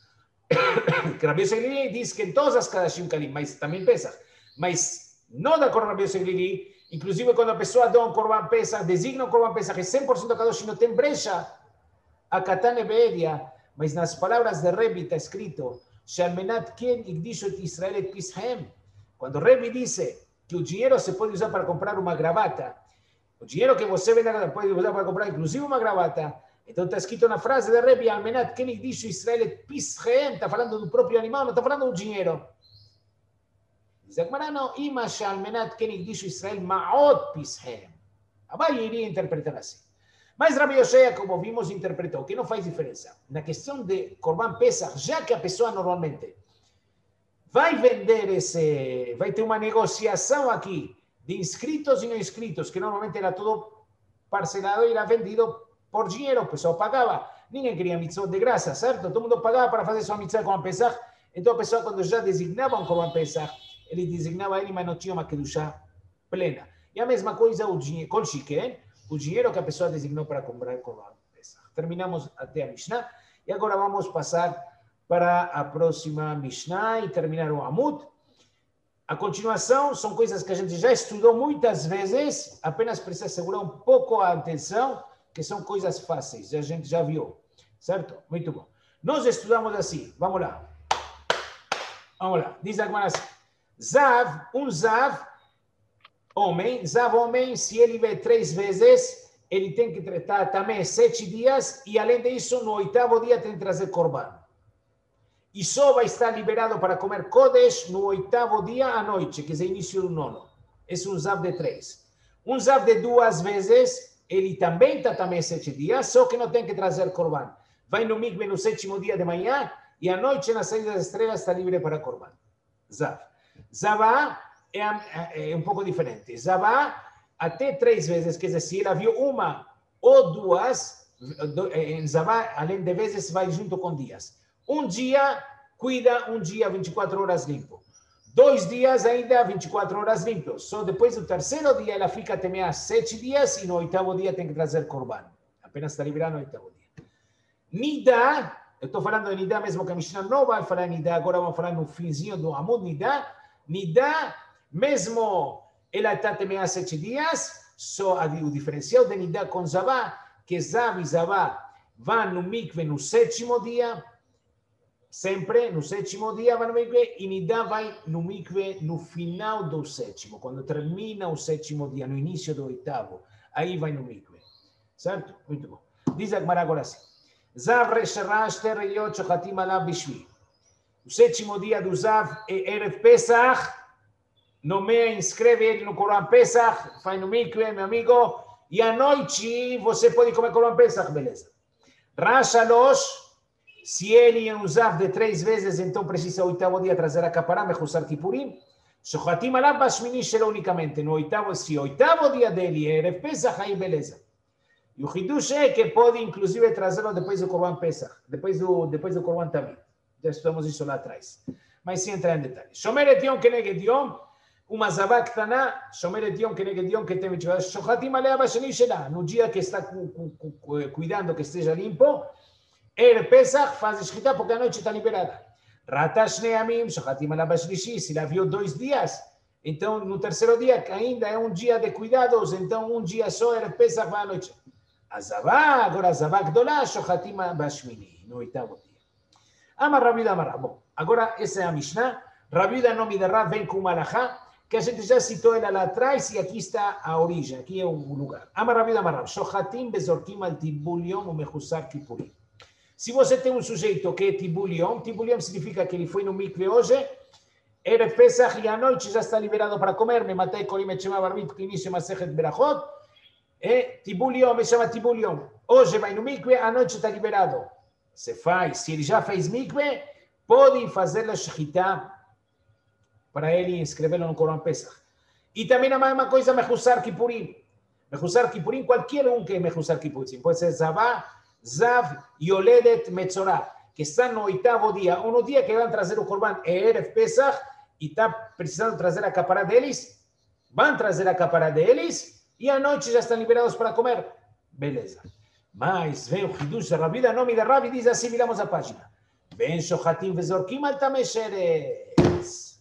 Que Rabbi Yossi Aglili diz que em todas as Kadashim Kalim, mas também Pesach. Mas não de acordo com Rabbi Yossi Aglili, inclusive quando a pessoa dá um Corban Pesach, designa um Corban Pesach, é cem por cento Kadosh e não tem brecha, a Katane Beedia. Mas nas palavras de Rebbe está escrito quando Rebbe disse que o dinheiro se pode usar para comprar uma gravata, o dinheiro que você vende pode usar para comprar inclusive uma gravata, então está escrito na frase de Rebbe está falando do próprio animal, não está falando do dinheiro. Diz a Gemara, não, Abaye iria interpretar assim. Mas Rabbi Oshaya, como vimos, interpretou que não faz diferença. Na questão de Corban Pesach, já que a pessoa normalmente vai vender esse, vai ter uma negociação aqui de inscritos e não inscritos, que normalmente era tudo parcelado e era vendido por dinheiro, o pessoal pagava. Ninguém queria mitzvot de graça, certo? Todo mundo pagava para fazer sua mitzvah Corban Pesach. Então a pessoa, quando já designava um Corban Pesach, ele designava ele, mas não tinha uma kedushá plena. E a mesma coisa o dinheiro, com Shiken, o dinheiro que a pessoa designou para comprar Corban Pesach. Terminamos até a Mishnah e agora vamos passar para a próxima Mishnah e terminar o Amud. A continuação são coisas que a gente já estudou muitas vezes, apenas precisa segurar um pouco a atenção, que são coisas fáceis, a gente já viu, certo? Muito bom. Nós estudamos assim, vamos lá. Vamos lá, diz a Gemara assim, Zav, um Zav, homem, Zav homem, se ele vê três vezes, ele tem que tratar também sete dias e, além disso, no oitavo dia tem que trazer Corban. E só vai estar liberado para comer Kodesh no oitavo dia à noite, que é o início do nono. Esse é um Zav de três. Um Zav de duas vezes, ele também está também sete dias, só que não tem que trazer Corban. Vai no mikve no sétimo dia de manhã e à noite, na saída das estrelas, está livre para Corban. Zav. Zavá, é, é um pouco diferente. Zavá, até três vezes, quer dizer, se ele viu uma ou duas, em Zavá, além de vezes, vai junto com dias. Um dia, cuida um dia vinte e quatro horas limpo. Dois dias ainda, vinte e quatro horas limpo. Só depois do terceiro dia, ela fica até sete dias e no oitavo dia tem que trazer korban. Apenas está liberado no oitavo dia. Nidá, eu estou falando de Nidá mesmo que a Mishnah não vai falar Nidá, agora vamos falar no finzinho do Amud Nidá. Nidá, mesmo ela está até sete dias, só o diferencial de Nidá com Zavá, que Zav e Zavá vão no mikve no sétimo dia, sempre no sétimo dia vai no mikve, e Nidá vai no mikve no final do sétimo, quando termina o sétimo dia, no início do oitavo, aí vai no mikve. Certo? Muito bom. Diz a Gemara agora assim. Zav Resharash Tereyot Shochatim Alav Bishvi. O sétimo dia do Zav é Erev Pesach, nomeia, inscreve ele no Korban Pesach, faz no mikve, meu amigo, e à noite você pode comer Korban Pesach, beleza. Rashalosh, se ele é um Zav de três vezes, então precisa o oitavo dia trazer a Kapará, Mechusar Kippurim. Shochatim Alav Bashmini Shelo unicamente, no oitavo, se o oitavo dia dele é Erev Pesach, aí beleza. E o Hidush é que pode, inclusive, trazê-lo depois do Korban Pesach, depois do, depois do Korban Tamid. Já estudamos isso lá atrás. Mas sem entrar em detalhes. Shomer et Yom keneged Yom, uma Zavá Ktana, Shomer et Yom keneged Yom que tem vinte e quatro. Shochatim alea basheni shela, no dia que está cu, cu, cu, cuidando que esteja limpo, er Pesach faz escrita porque a noite está liberada. Ratash neamim, Shochatim alea bashlishi, se lá viu dois dias, então no terceiro dia, que ainda é um dia de cuidados, então um dia só er Pesach vai à noite. Azavá, agora Azavá Gdolá, Shochatim Bashmini, no oitavo dia. Amar Rabiuda Amar. Bom, agora essa é a Mishnah. Rabiuda, nome de Rav, vem com uma alahá, que a gente já citou ela lá atrás, e aqui está a origem, aqui é o lugar. Amar Rabiuda Amar. Shochatim bezorkim al tibul yom u mechusar kippurim. Se você tem um sujeito que é tibul yom, tibul yom significa que ele foi no mikve hoje, Erev Pesach e à noite já está liberado para comer, me matei korim et shema barbit, que início Masechet Berachot, é Tibul Yom, me chama Tibul Yom. Hoje vai no mikve, à noite está liberado. Se faz, se ele já fez mikve, pode fazer a shechita para ele inscrevê-lo no Korban Pesach. E também a mesma coisa, Mechusar Kippurim. Mechusar Kippurim, qualquer um que é Mechusar Kippurim. Pode ser Zavá, Zav, Yoledet, Metzorah, que está no oitavo dia, ou no dia que vão trazer o Korban, é Erev Pesach, e está precisando trazer a capará deles, vão trazer a capará deles, e à noite já estão liberados para comer. Beleza. Mas vem o Hidush da Rabiuda, nome da Rabi, diz assim, viramos a página. Vem Shochatim vezorkim al Tamei Sheretz.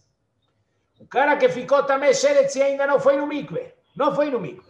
O cara que ficou Tamei Sheretz e ainda não foi no mikve. Não foi no mikve.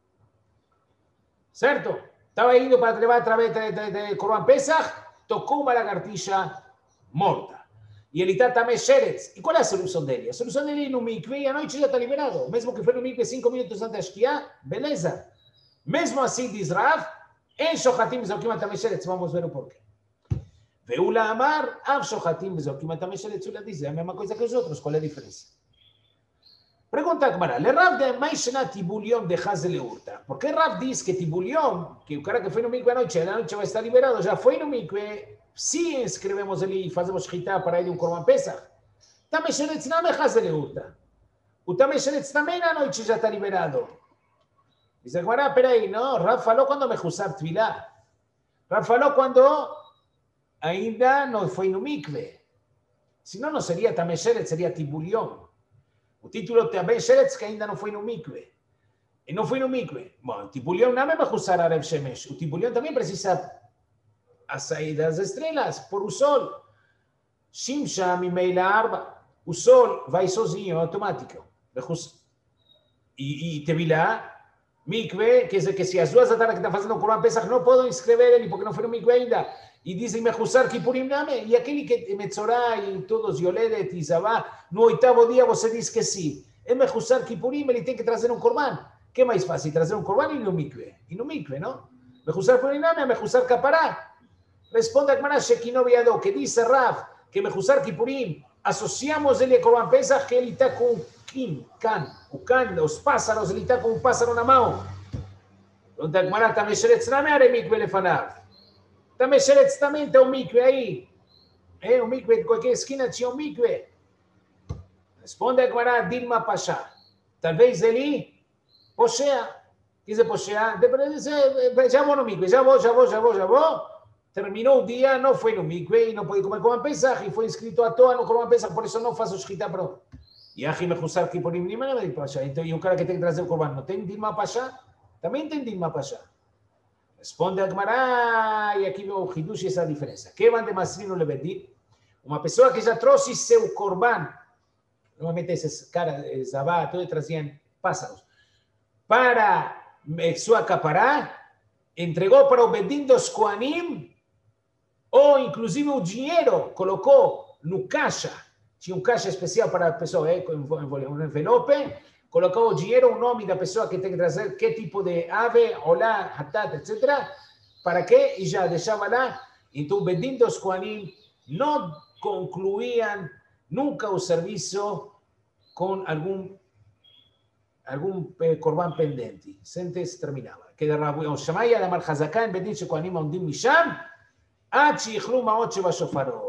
Certo? Estava indo para levar através de, de, de Korban Pesach, tocou uma lagartixa morta. E ele está Tamei Sheretz. E qual é a solução dele? A solução dele é ir no mikve e a noite já está liberado. Mesmo que foi no mikve cinco minutos antes da Shkia, beleza. Mesmo assim, diz Rav, em Shochatim vezorkim al Tamei Sheretz, vamos ver o porquê. Veula Amar, Av Shochatim vezorkim al Tamei Sheretz, Ula diz, é a mesma coisa que os outros, qual é a diferença? Pergunta a Gemara, le Rav de Maishna Tibul Yom de Hazel Urta. Por que Rav diz que Tibul Yom, que o cara que foi no mikve à noite, a noite vai estar liberado, já foi no mikve, se inscrevemos ele e fazemos shchita para ele um Korban Pesach, Tamei Sheretz não é Hazel Urta. O Tamei Sheretz também à noite já está liberado. Diz a Gemara, peraí, não, Rav falou quando Mechusar Tvilá. Rav falou quando ainda não foi no mikve. Senão não seria Tamei Sheretz, seria Tibul Yom. O título Tamei Sheretz que ainda não foi no mikve. E não foi no mikve. Bom, Tibul Yom não é Mechusar Arev Shemesh. O Tibul Yom também precisa a saída das estrelas, por o sol. Shimsha Mimeila Arba. O sol vai sozinho, automático. E, e Tevilá, mikve, quer dizer que se as duas da tarde que estão fazendo o Korban Pesach não podem inscrever ele porque não foi no mikve ainda. E dizem Mechusar Kippurim name. E aquele que Metzorah e todos, Yoledet e Zavá, no oitavo dia você diz que sim. É Mechusar Kippurim, ele tem que trazer um Korban. Que é mais fácil? Trazer um Korban e no mikve. E no mikve, não? Mechusar Kippurim name é Mechusar Kapará. Responde a Gemara Shekino Biado, que diz Rav, que Mechusar Kippurim, associamos ele a Korban Pesach, que ele está com Kim, Can, o Can, os pássaros, ele está com um pássaro na mão. Pergunta a Gemara, Tamei Sheretz name are mikve lefanav. Tamei Sheretz também tem um mikve aí. É, um mikve, de qualquer esquina tinha um mikve. Responde a Gemara, Dilma Pasha. Talvez ele pochea. Quer dizer, pochea, já vou no mikve, já vou, já vou, já vou, já vou. Terminou o dia, não foi no mikve e não pode comer Korban Pesach e foi inscrito à toa no Korban Pesach, por isso não faço shkita pronto. E aqui me acusar que por mim não é Pasha. Então, e o cara que tem que trazer o Korban não tem Dilma Pasha? Também tem Dilma Pasha. Responde a Gemara, e aqui vem o Hidush e essa diferença. Que van de Masrino Lebedin, uma pessoa que já trouxe seu Korban, normalmente esses caras, Zabá, todos traziam pássaros, para sua capará, entregou para o Bedin dos Koanim, ou inclusive o dinheiro, colocou no caixa, tinha um caixa especial para a pessoa, eh, um envelope, colocou o dinheiro, o nome da pessoa que tem que trazer, que tipo de ave, olá, hatat, etcétera, para que, e já deixava lá. Então o Bedin dos Koanim não concluíam nunca o serviço com algum algum Korban pendente. Sempre se terminava. Que o Shamaya de Amar Hazakan, Bedin Shekoanim Ondim Misham, Ad Shichlu Maot Sheva Shofarot.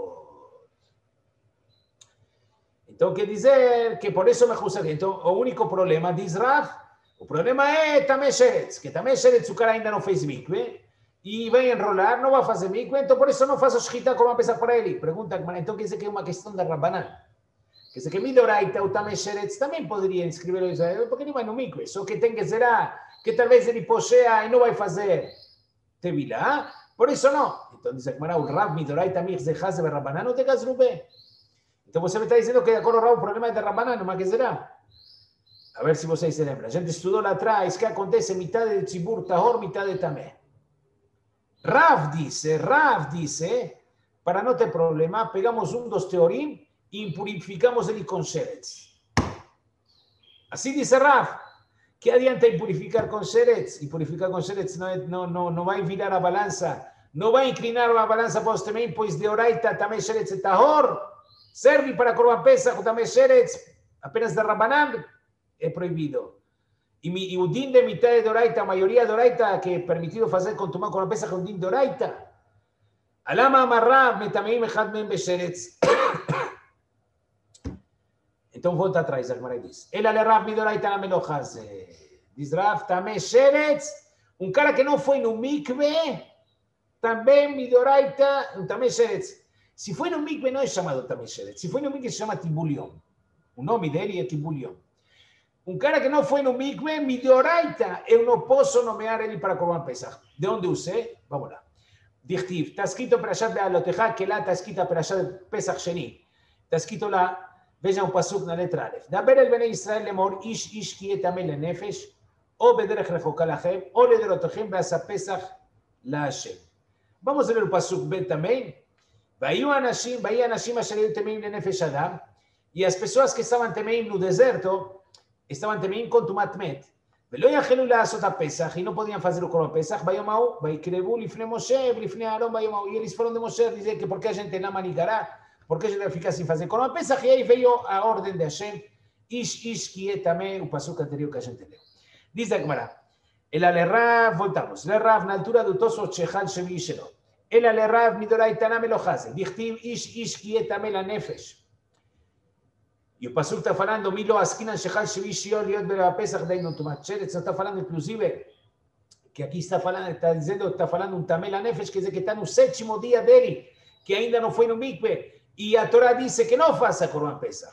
Então, quer dizer que por isso me acusa. Então, o único problema, diz Rav, o problema é Tameh Sheretz, que Tameh Sheretz o cara ainda não fez mikve, e vai enrolar, não vai fazer mikve, então por isso não faço shkita como a pesar para ele. Pergunta, então quer dizer que é uma questão da Rabbanan. Quer dizer que Midoraita ou Tameh Sheretz também poderia inscrever-lo em Israel, porque ele vai no mikve, só que tem que ser que talvez ele pochea e não vai fazer tevilá, por isso não. Então diz que o Rav Midoraita Michzechaz de Rabbanan não tem Gazrube. Então você me está dizendo que de acordo ao Rav o problema é de Rabbanan, mas que será? A ver se vocês se lembram. A gente estudou lá atrás que acontece metade de Tzibur Tahor, metade de Tameh. Rav disse, Rav disse, para não ter problema, pegamos um dos teorim e impurificamos ele com Sheretz. Assim disse Rav, que adianta impurificar com Sheretz? Impurificar com Sheretz não, não, não, não vai virar a balança, não vai inclinar a balança para os também, pois de Oraita também Sheretz e Tahor, serve para Korban Pesach também Sheretz, apenas de Rabbanan, é proibido. E, e o din de mitad de Oraita, a maioria de Oraita que é permitido fazer com tomar Korban Pesach é um din de Oraita. Alama amarrav metameim echad mem besheretz. Então volta atrás, a Gemara diz. Ela le Rav midoraita na melochaz. Diz Rav, tameh sheretz. Um cara que não foi no mikve, também midoraita, tameh sheretz. Se foi no mikve não é chamado tameh sheretz. Se foi no mikve se chama tibulion. O nome dele é tibulion. Um cara que não foi no mikve, midoraita, eu não posso nomear ele para Korban Pesach. De onde eu sei? Vamos lá. Dichtiv, está escrito Perashat Be'alotecha, que lá está escrito Perashat Pesach Sheni. Está escrito lá, vejam o pasuk na letra Aleph. Daber el Bnei Israel lemor, ish ish ki etameh lenefesh, o bederech rechoka lachem, o lederotechem be'asa Pesach la Hashem. Vamos a ler o pasuk Ben também. Vayu anashim, vayu anashim asher hiyu temeim lenefesh adam. E as pessoas que estavam temeim no deserto, estaban temeim con tumat met. ולא יכלו לעשות הפסח, e não podiam fazer o Korban Pesach, ביום ההוא, ויקרבו לפני משה ולפני אהרון ביום ההוא. E eles foram de Moshe dizer que porque a gente não manigará, porque a gente vai ficar sem fazer Korban Pesach, e aí veio a ordem de Hashem, ish ish ki etameh, o pasuk anterior que a gente leu. Diz a Gemara, ela le Rav, voltamos, le Rav na altura do Tosfot Shechal Shevi Shelo, ela le Rav midoraita na melochaze, dichtiv ish ish ki etameh la nefesh. E o pasuk está falando, Milo askinan shechal shevi shiol liot bela pesach deinu tumat sheretz. Está falando, inclusive, que aqui está falando, está dizendo, está falando um tameh la nefesh, quer dizer que está no sétimo dia dele, que ainda não foi no mikve, e a Torá diz que não faça Korban Pesach.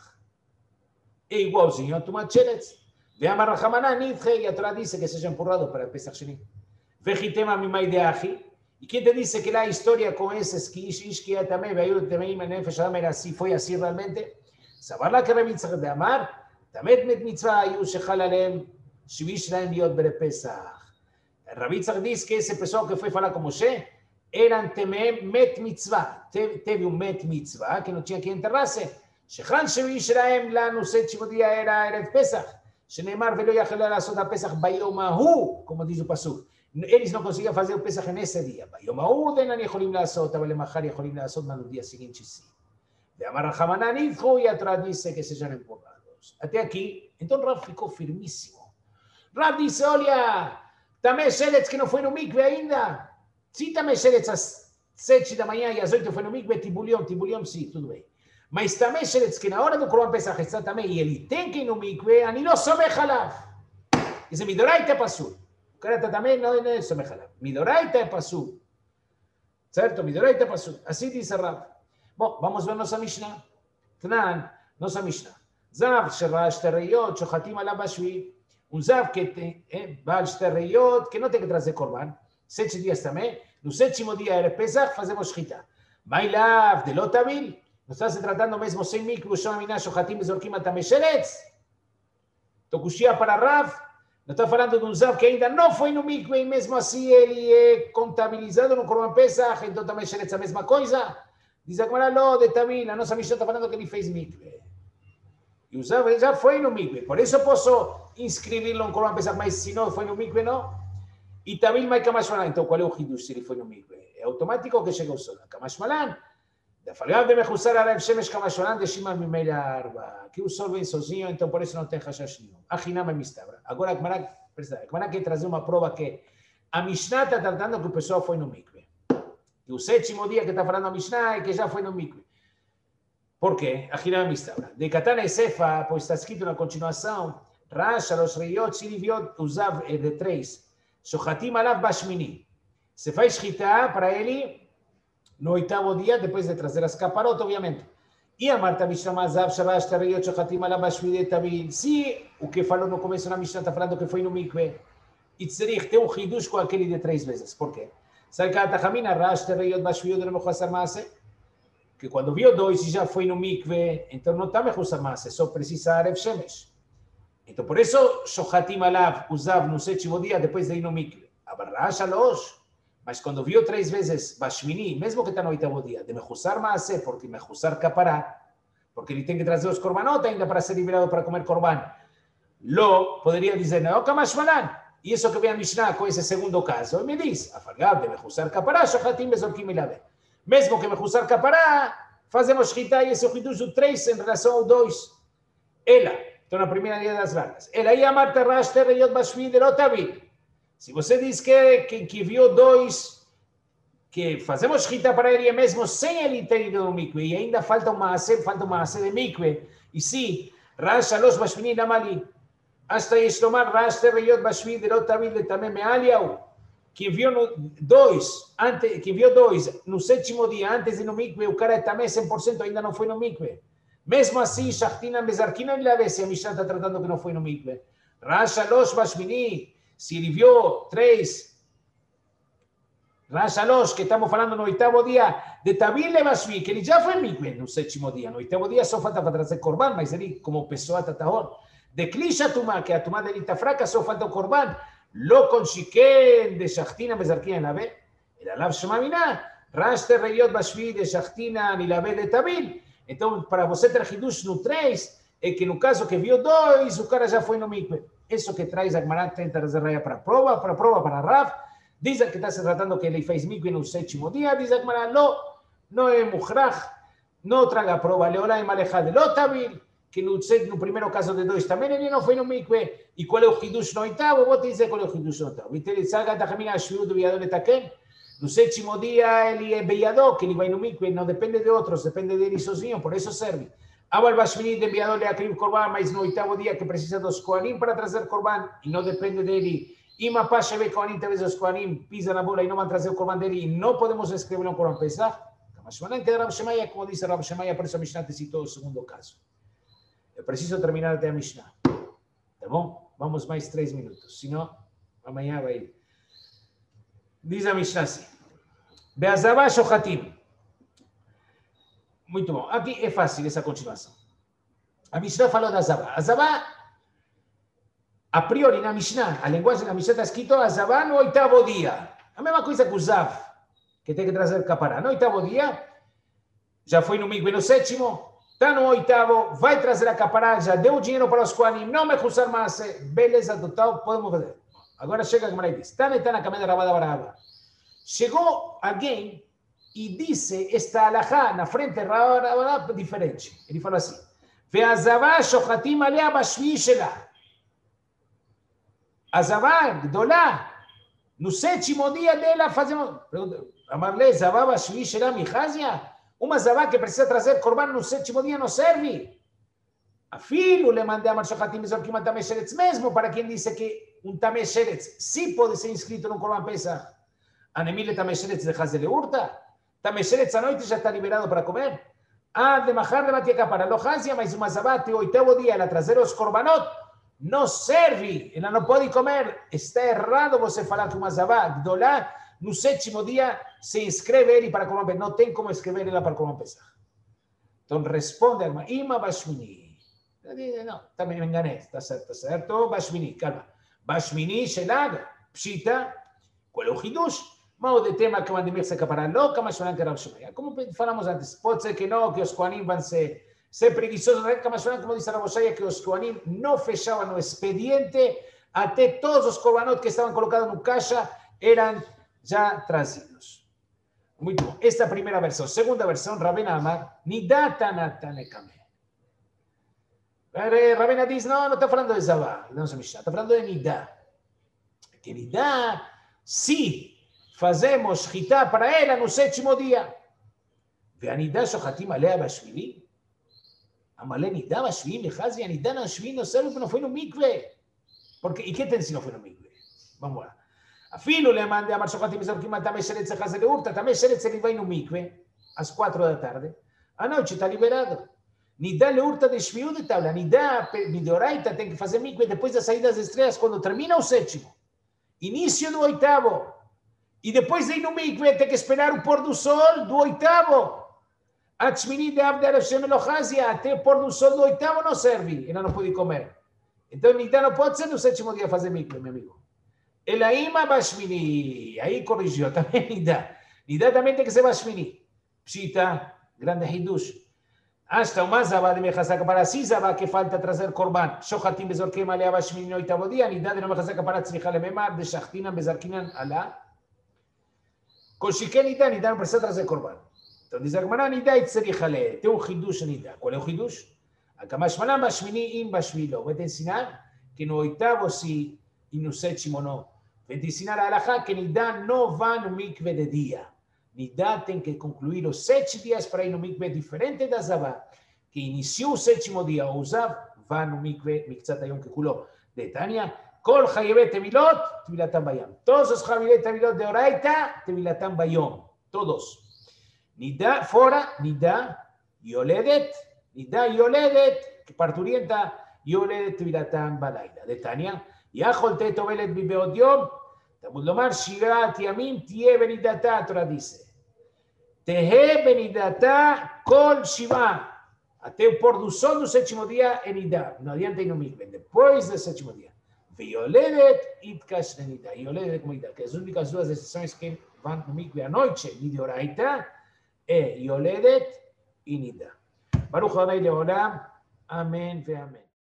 É igualzinho a tumat sheretz. Ve'amar Rachamanah nidche, e a Torá diz que seja empurrado para Pesach Sheni. Ve'chitema mimai de achi. E quem te disse que lá a história com esses que ish ish ki etameh ve'ayud temeim nefesh adam era assim, foi assim realmente? סבר לה כרבי יצחק ואמר, תמת מת מצווה היו שחל עליהם שביש להם להיות בפסח. רבי יצחק diz que esse pessoal que foi falar com Moshe eram temem met mitzvah. Teve um met mitzvah que não tinha que enterrar-se. שחל שביש להם לנו sétimo dia era ערב פסח. שנאמר ולא יכלו לעשות הפסח ביום ההוא, como diz o pasuk. Eles não conseguiam fazer o pesach nesse dia. ביום ההוא אינם יכולים לעשות, אבל למחר יכולים לעשות no dia seguinte sim. De Amar Rachamanah nidchu, e a Torá disse que sejam empurrados. Até aqui, então Rav ficou firmíssimo. Rav disse, olha, Tameh Sheretz que não foi no mikve ainda. Se Tameh Sheretz às sete da manhã e às oito foi no mikve, tibulion, tibulion sim, tudo bem. Mas também, Sheretz, que na hora do Corban Pesach está também, e ele tem que ir no mikve, ani não somech alav. Esse midoraita é passur. O cara está também, não é somech alav. Midoraita é passur. Certo? Midoraita é passur. Assim diz a Rav. Bom, vamos ver nossa Mishnah. Tnan, nossa Mishnah. Zav, Sherash, Terreiot, Shochatim alav bashvi. Um zav que tem, eh, Baal Terreiot, que não tem que trazer Corban. Sete dias também. No sétimo dia era Pesach, fazemos Shchita. Mailav, de Lotabil. Não está se tratando mesmo sem mikve, Shom Aminah, Shochatim, Bezorkim, Atamesheretz. Tokushia para Rav. Não está falando de um zav que ainda não foi no mikve e mesmo assim ele é contabilizado no Corban Pesach, então também Sheretz a mesma coisa. Diz a Gemara, não, de Tabil, a nossa Mishnah está falando que ele fez mikve. E o zav já foi no mikve, por isso eu posso inscrevê-lo no Corban Pesach, mas se não foi no mikve, não. E Tabil, mais Kamashmalan, então qual é o hidush se ele foi no mikve? É automático que chega o sol. Kamashmalan. Da falgava de mechusar a Rav Shemesh Kamashmalan de Shimon Mimela Arba. Que o sol vem sozinho, então por isso não tem hashash nenhum. Achinam a mistabra. Agora a Gemara quer trazer uma prova que a Mishnah está tratando que o pessoal foi no mikve. E o sétimo dia que está falando a Mishnah é que já foi no mikve. Por quê? Achinam a mistabra. De Katana e Sefa, pois está escrito na continuação, Rash, Arosh Reiot, Siriviot, Uzav de três. Shochatim alav bashmini. Se faz shchita para ele no oitavo dia, depois de trazer as caparot, obviamente. E a Marta Mishnah Mazav, Sharash, Terreiot, Shochatim alav bashmini de Tabil. Se o que falou no começo na Mishnah está falando que foi no mikve, e tzerich tem um hidush com aquele de três vezes. Por quê? Sabe que a Tachamina, Rash, Terreiot, bashmini de Mechusar Maase? Que quando viu dois e já foi no mikve, então não está Mechusar Maase, só precisa Rav Shemesh. Então, por isso, Shochatim alav, Uzav no sétimo dia, depois de ir no mikve. Abarrá, Shalosh. Mas quando viu três vezes Bashmini, mesmo que está no oitavo dia, de Mechusar Maase, porque Mechusar Kapará, porque ele tem que trazer os Korbanot ainda para ser liberado para comer Korban. Lo, poderia dizer, não, Kamashmalan. E isso que vem a Mishnah com esse segundo caso, e me diz, Afalgab de Mechusar Kapará, Shochatim Bezorkim Ilave. Mesmo que Mechusar Kapará, fazemos Shchita e esse hidush do três em relação ao dois. Ela. Então, na primeira linha das vagas. Ela aí a Marta Rash, Terreiot, Bashvi, de Lotabil. Se você diz que, que, que viu dois, que fazemos shchita para ele mesmo sem ele ter ido no mikve, e ainda falta uma maase, falta uma maase de mikve, e se Rash, Shalosh, Bashvi, Namali, hasta Yeshtomar, Rash, Terreiot, Bashvi, de Lotabil, de Tamem, Mealiau, que viu no, dois, ante, que viu dois no sétimo dia, antes de ir no mikve, o cara é também cem por cento, ainda não foi no mikve. Mesmo assim, Shachtina, Mezarkina, ele vê se a Mishnah está tratando que não foi no mikve. Rash, Shalosh, Bashmini, se ele viu três, Rash, Shalosh, que estamos falando no oitavo dia, de Tabil e Bashvi, que ele já foi no mikve no sétimo dia. No oitavo dia só falta para trazer Korban, mas ele, como pessoa, está tahor. De Klisha Tumá, que a Tumá dele está fraca, só falta o Korban. Lo con Shiken, de Shachtina, Mezarkina, la ve. El Alav Shemamina, Rash, Terreiot, Bashvi, de Shachtina, ni la ve de Tabil. Então, para você ter hidush no três, é que no caso que viu dois, o cara já foi no mikve. Isso que traz a Gemara tenta trazer para a prova, para a prova, para a Rav. Diz que está se tratando que ele fez mikve no sétimo dia. Diz a Gemara, não, não é muhrach, não traga a prova. Leolá e Malechá de Lotabil, que no, no primeiro caso de dois também ele não foi no mikve. E qual é o hidush no oitavo? Vou te dizer qual é o hidush no oitavo. Viste, ele saga da Jamina Shviut do Viador Etaken. No sétimo dia ele é beiador, que ele vai no mikve, não depende de outros, depende dele sozinho, por isso serve. Abal Bashmini de enviador le acrib Korban, mas no oitavo dia que precisa dos Kohanim para trazer Korban, e não depende dele. Ima Pasheve Kohanim, talvez os Kohanim pisam na bola e não vão trazer o Korban dele, e não podemos escrever um Korban Pesach. Kamashmalan que Rav Shemaya, como disse Rav Shemaya, por isso a Mishnah te citou o segundo caso. Eu preciso terminar até a Mishnah. Tá bom? Vamos mais três minutos, senão amanhã vai. Diz a Mishnah assim. Be'azavá shochatim. Muito bom. Aqui é fácil essa continuação. A Mishnah falou da Azavá. Azavá, a priori na Mishnah, a linguagem da Mishnah está escrito Azavá no oitavo dia. A mesma coisa que o Zav, que tem que trazer capará. No oitavo dia, já foi no mikve no sétimo, está no oitavo, vai trazer a capará, já deu o dinheiro para os Kohanim, não me acusar mais, beleza total, podemos fazer. Agora chega a Gemara e diz, está na caminha da Rabada Baraba. Chegou alguém e disse esta alahá na frente da Rabada diferente. Ele falou assim, Ve'azavá shochatim alea bashvi shela. Azavá, gdolá, no sétimo dia dela fazemos... Amarle, Zavá bashvi shela mihazia? Uma zavá que precisa trazer corban no sétimo dia não serve. A filho le mandei a Marshochatim Mizorkim a Tamei Sheretz, mesmo para quem disse que um Tamei Sheretz sim pode ser inscrito no Corban Pesach. Anemile Tamei Sheretz de Hazel Urta. Tamei Sheretz à noite já está liberado para comer. Ah, de Mahar de Matiaká para Lohazia, mas uma zavá até o oitavo dia ela trazer os corbanot não serve. Ela não pode comer. Está errado você falar que uma zavá Gdolá no sétimo dia se inscreve ele para Corban Pesach. Não tem como escrever ela para Corban Pesach. Então responde a irmã, Ima Bashmini. Não, também me enganei, está certo, está certo. Bashmini, calma. Bashmini, Shelag, Pshita, qual é o Hidush? Mas o de tema que o Andimir se acapará louca, mas não que Rav Shemaya. Como falamos antes, pode ser que não, que os Kohanim vão ser, ser preguiçosos, mas como disse Rav Shemaya, que os Kohanim não fechavam o expediente até todos os korbanot que estavam colocados no caixa eram já trazidos. Muito bom. Esta é a primeira versão. Segunda versão, Rabena Amar, Nidatanatanekameh. Rabena diz, não, não está falando de Zavá, não se está falando de Nidá. Que Nidá, se fazemos Shitá para ela no sétimo dia. Ve a Nidá shochatim alea bashvili. Amalé Nidá bashvili, mechazi, a Nidá no shvili não serve porque não foi no mikve. Porque, e que tem se não foi no mikve? Vamos lá. A filho le mandei a Marshochatim Mizorkim a Tamei Sheretz a Hazel Urta. Tamei Sheretz ele vai no mikve às quatro da tarde. À noite está liberado. Nidá le urta de Shviú de tabla. Nidá, Midoraita, tem que fazer mikve depois das saídas das estrelas, quando termina o sétimo. Início do oitavo. E depois de ir no mikve, tem que esperar o pôr do sol do oitavo. Atshmini de Abdel Hashem Elohazia, até o pôr do sol do oitavo não serve. Ela não pode comer. Então, Nidá não pode ser no sétimo dia fazer mikve, meu amigo. Elaima Bashmini. Aí corrigiu também Nidá. Nidá também tem que ser Bashmini. Pshita, grande Hidush. Hasta uma zavá de Mechazaka para si, zavá que falta trazer korban. Shochatim bezorkim alea bashmini no oitavo dia, Nidá de no Mechazaka para tzricha lememar, de shachtinan bezarkinan alá. Con shiken Nidá, Nidá não precisa trazer korban. Então diz a Gemara, Nidá e tzricha le. Tem um hidush Nidá. Qual é o hidush? Akamashmaná bashmini im bashmilo. Vai te ensinar que no oitavo sim e no sétimo não. Vai te ensinar a alahá que Nidá não vai no mikve de dia. Nidá tem que concluir os sete dias para ir no mikve diferente da Zavá, que iniciou o sétimo dia, o Zav, vai no mikve, Miktzat Hayom que culou. De Tânia, Kol Chayevet Tevilot, Tevilatam Bayam. Todos os Chayevet Tevilot de Oraita, Tevilatam Bayom. Todos. Nidá, fora, Nidá, Yoledet, Nidá, Yoledet, que parturienta, Yoledet Tevilatam Balaila. De Tânia, Yachol Te Tovelet Bibeot Yom, Talmud lomar, Shirat Yamim, Tie Benidata, a Torá dice. Tehe Benidata, Kol Shiva. Até o pôr do sol do sétimo dia é Nidá. Não adianta ir no mikve. Depois do sétimo dia. Violedet Itkash Nidá. Yoledet como Nidá. Que as únicas duas exceções que vão no mikve à noite, Nidoraita, é Yoledet e Nidá. Baruch Adonai Leolam. Amém ve amém.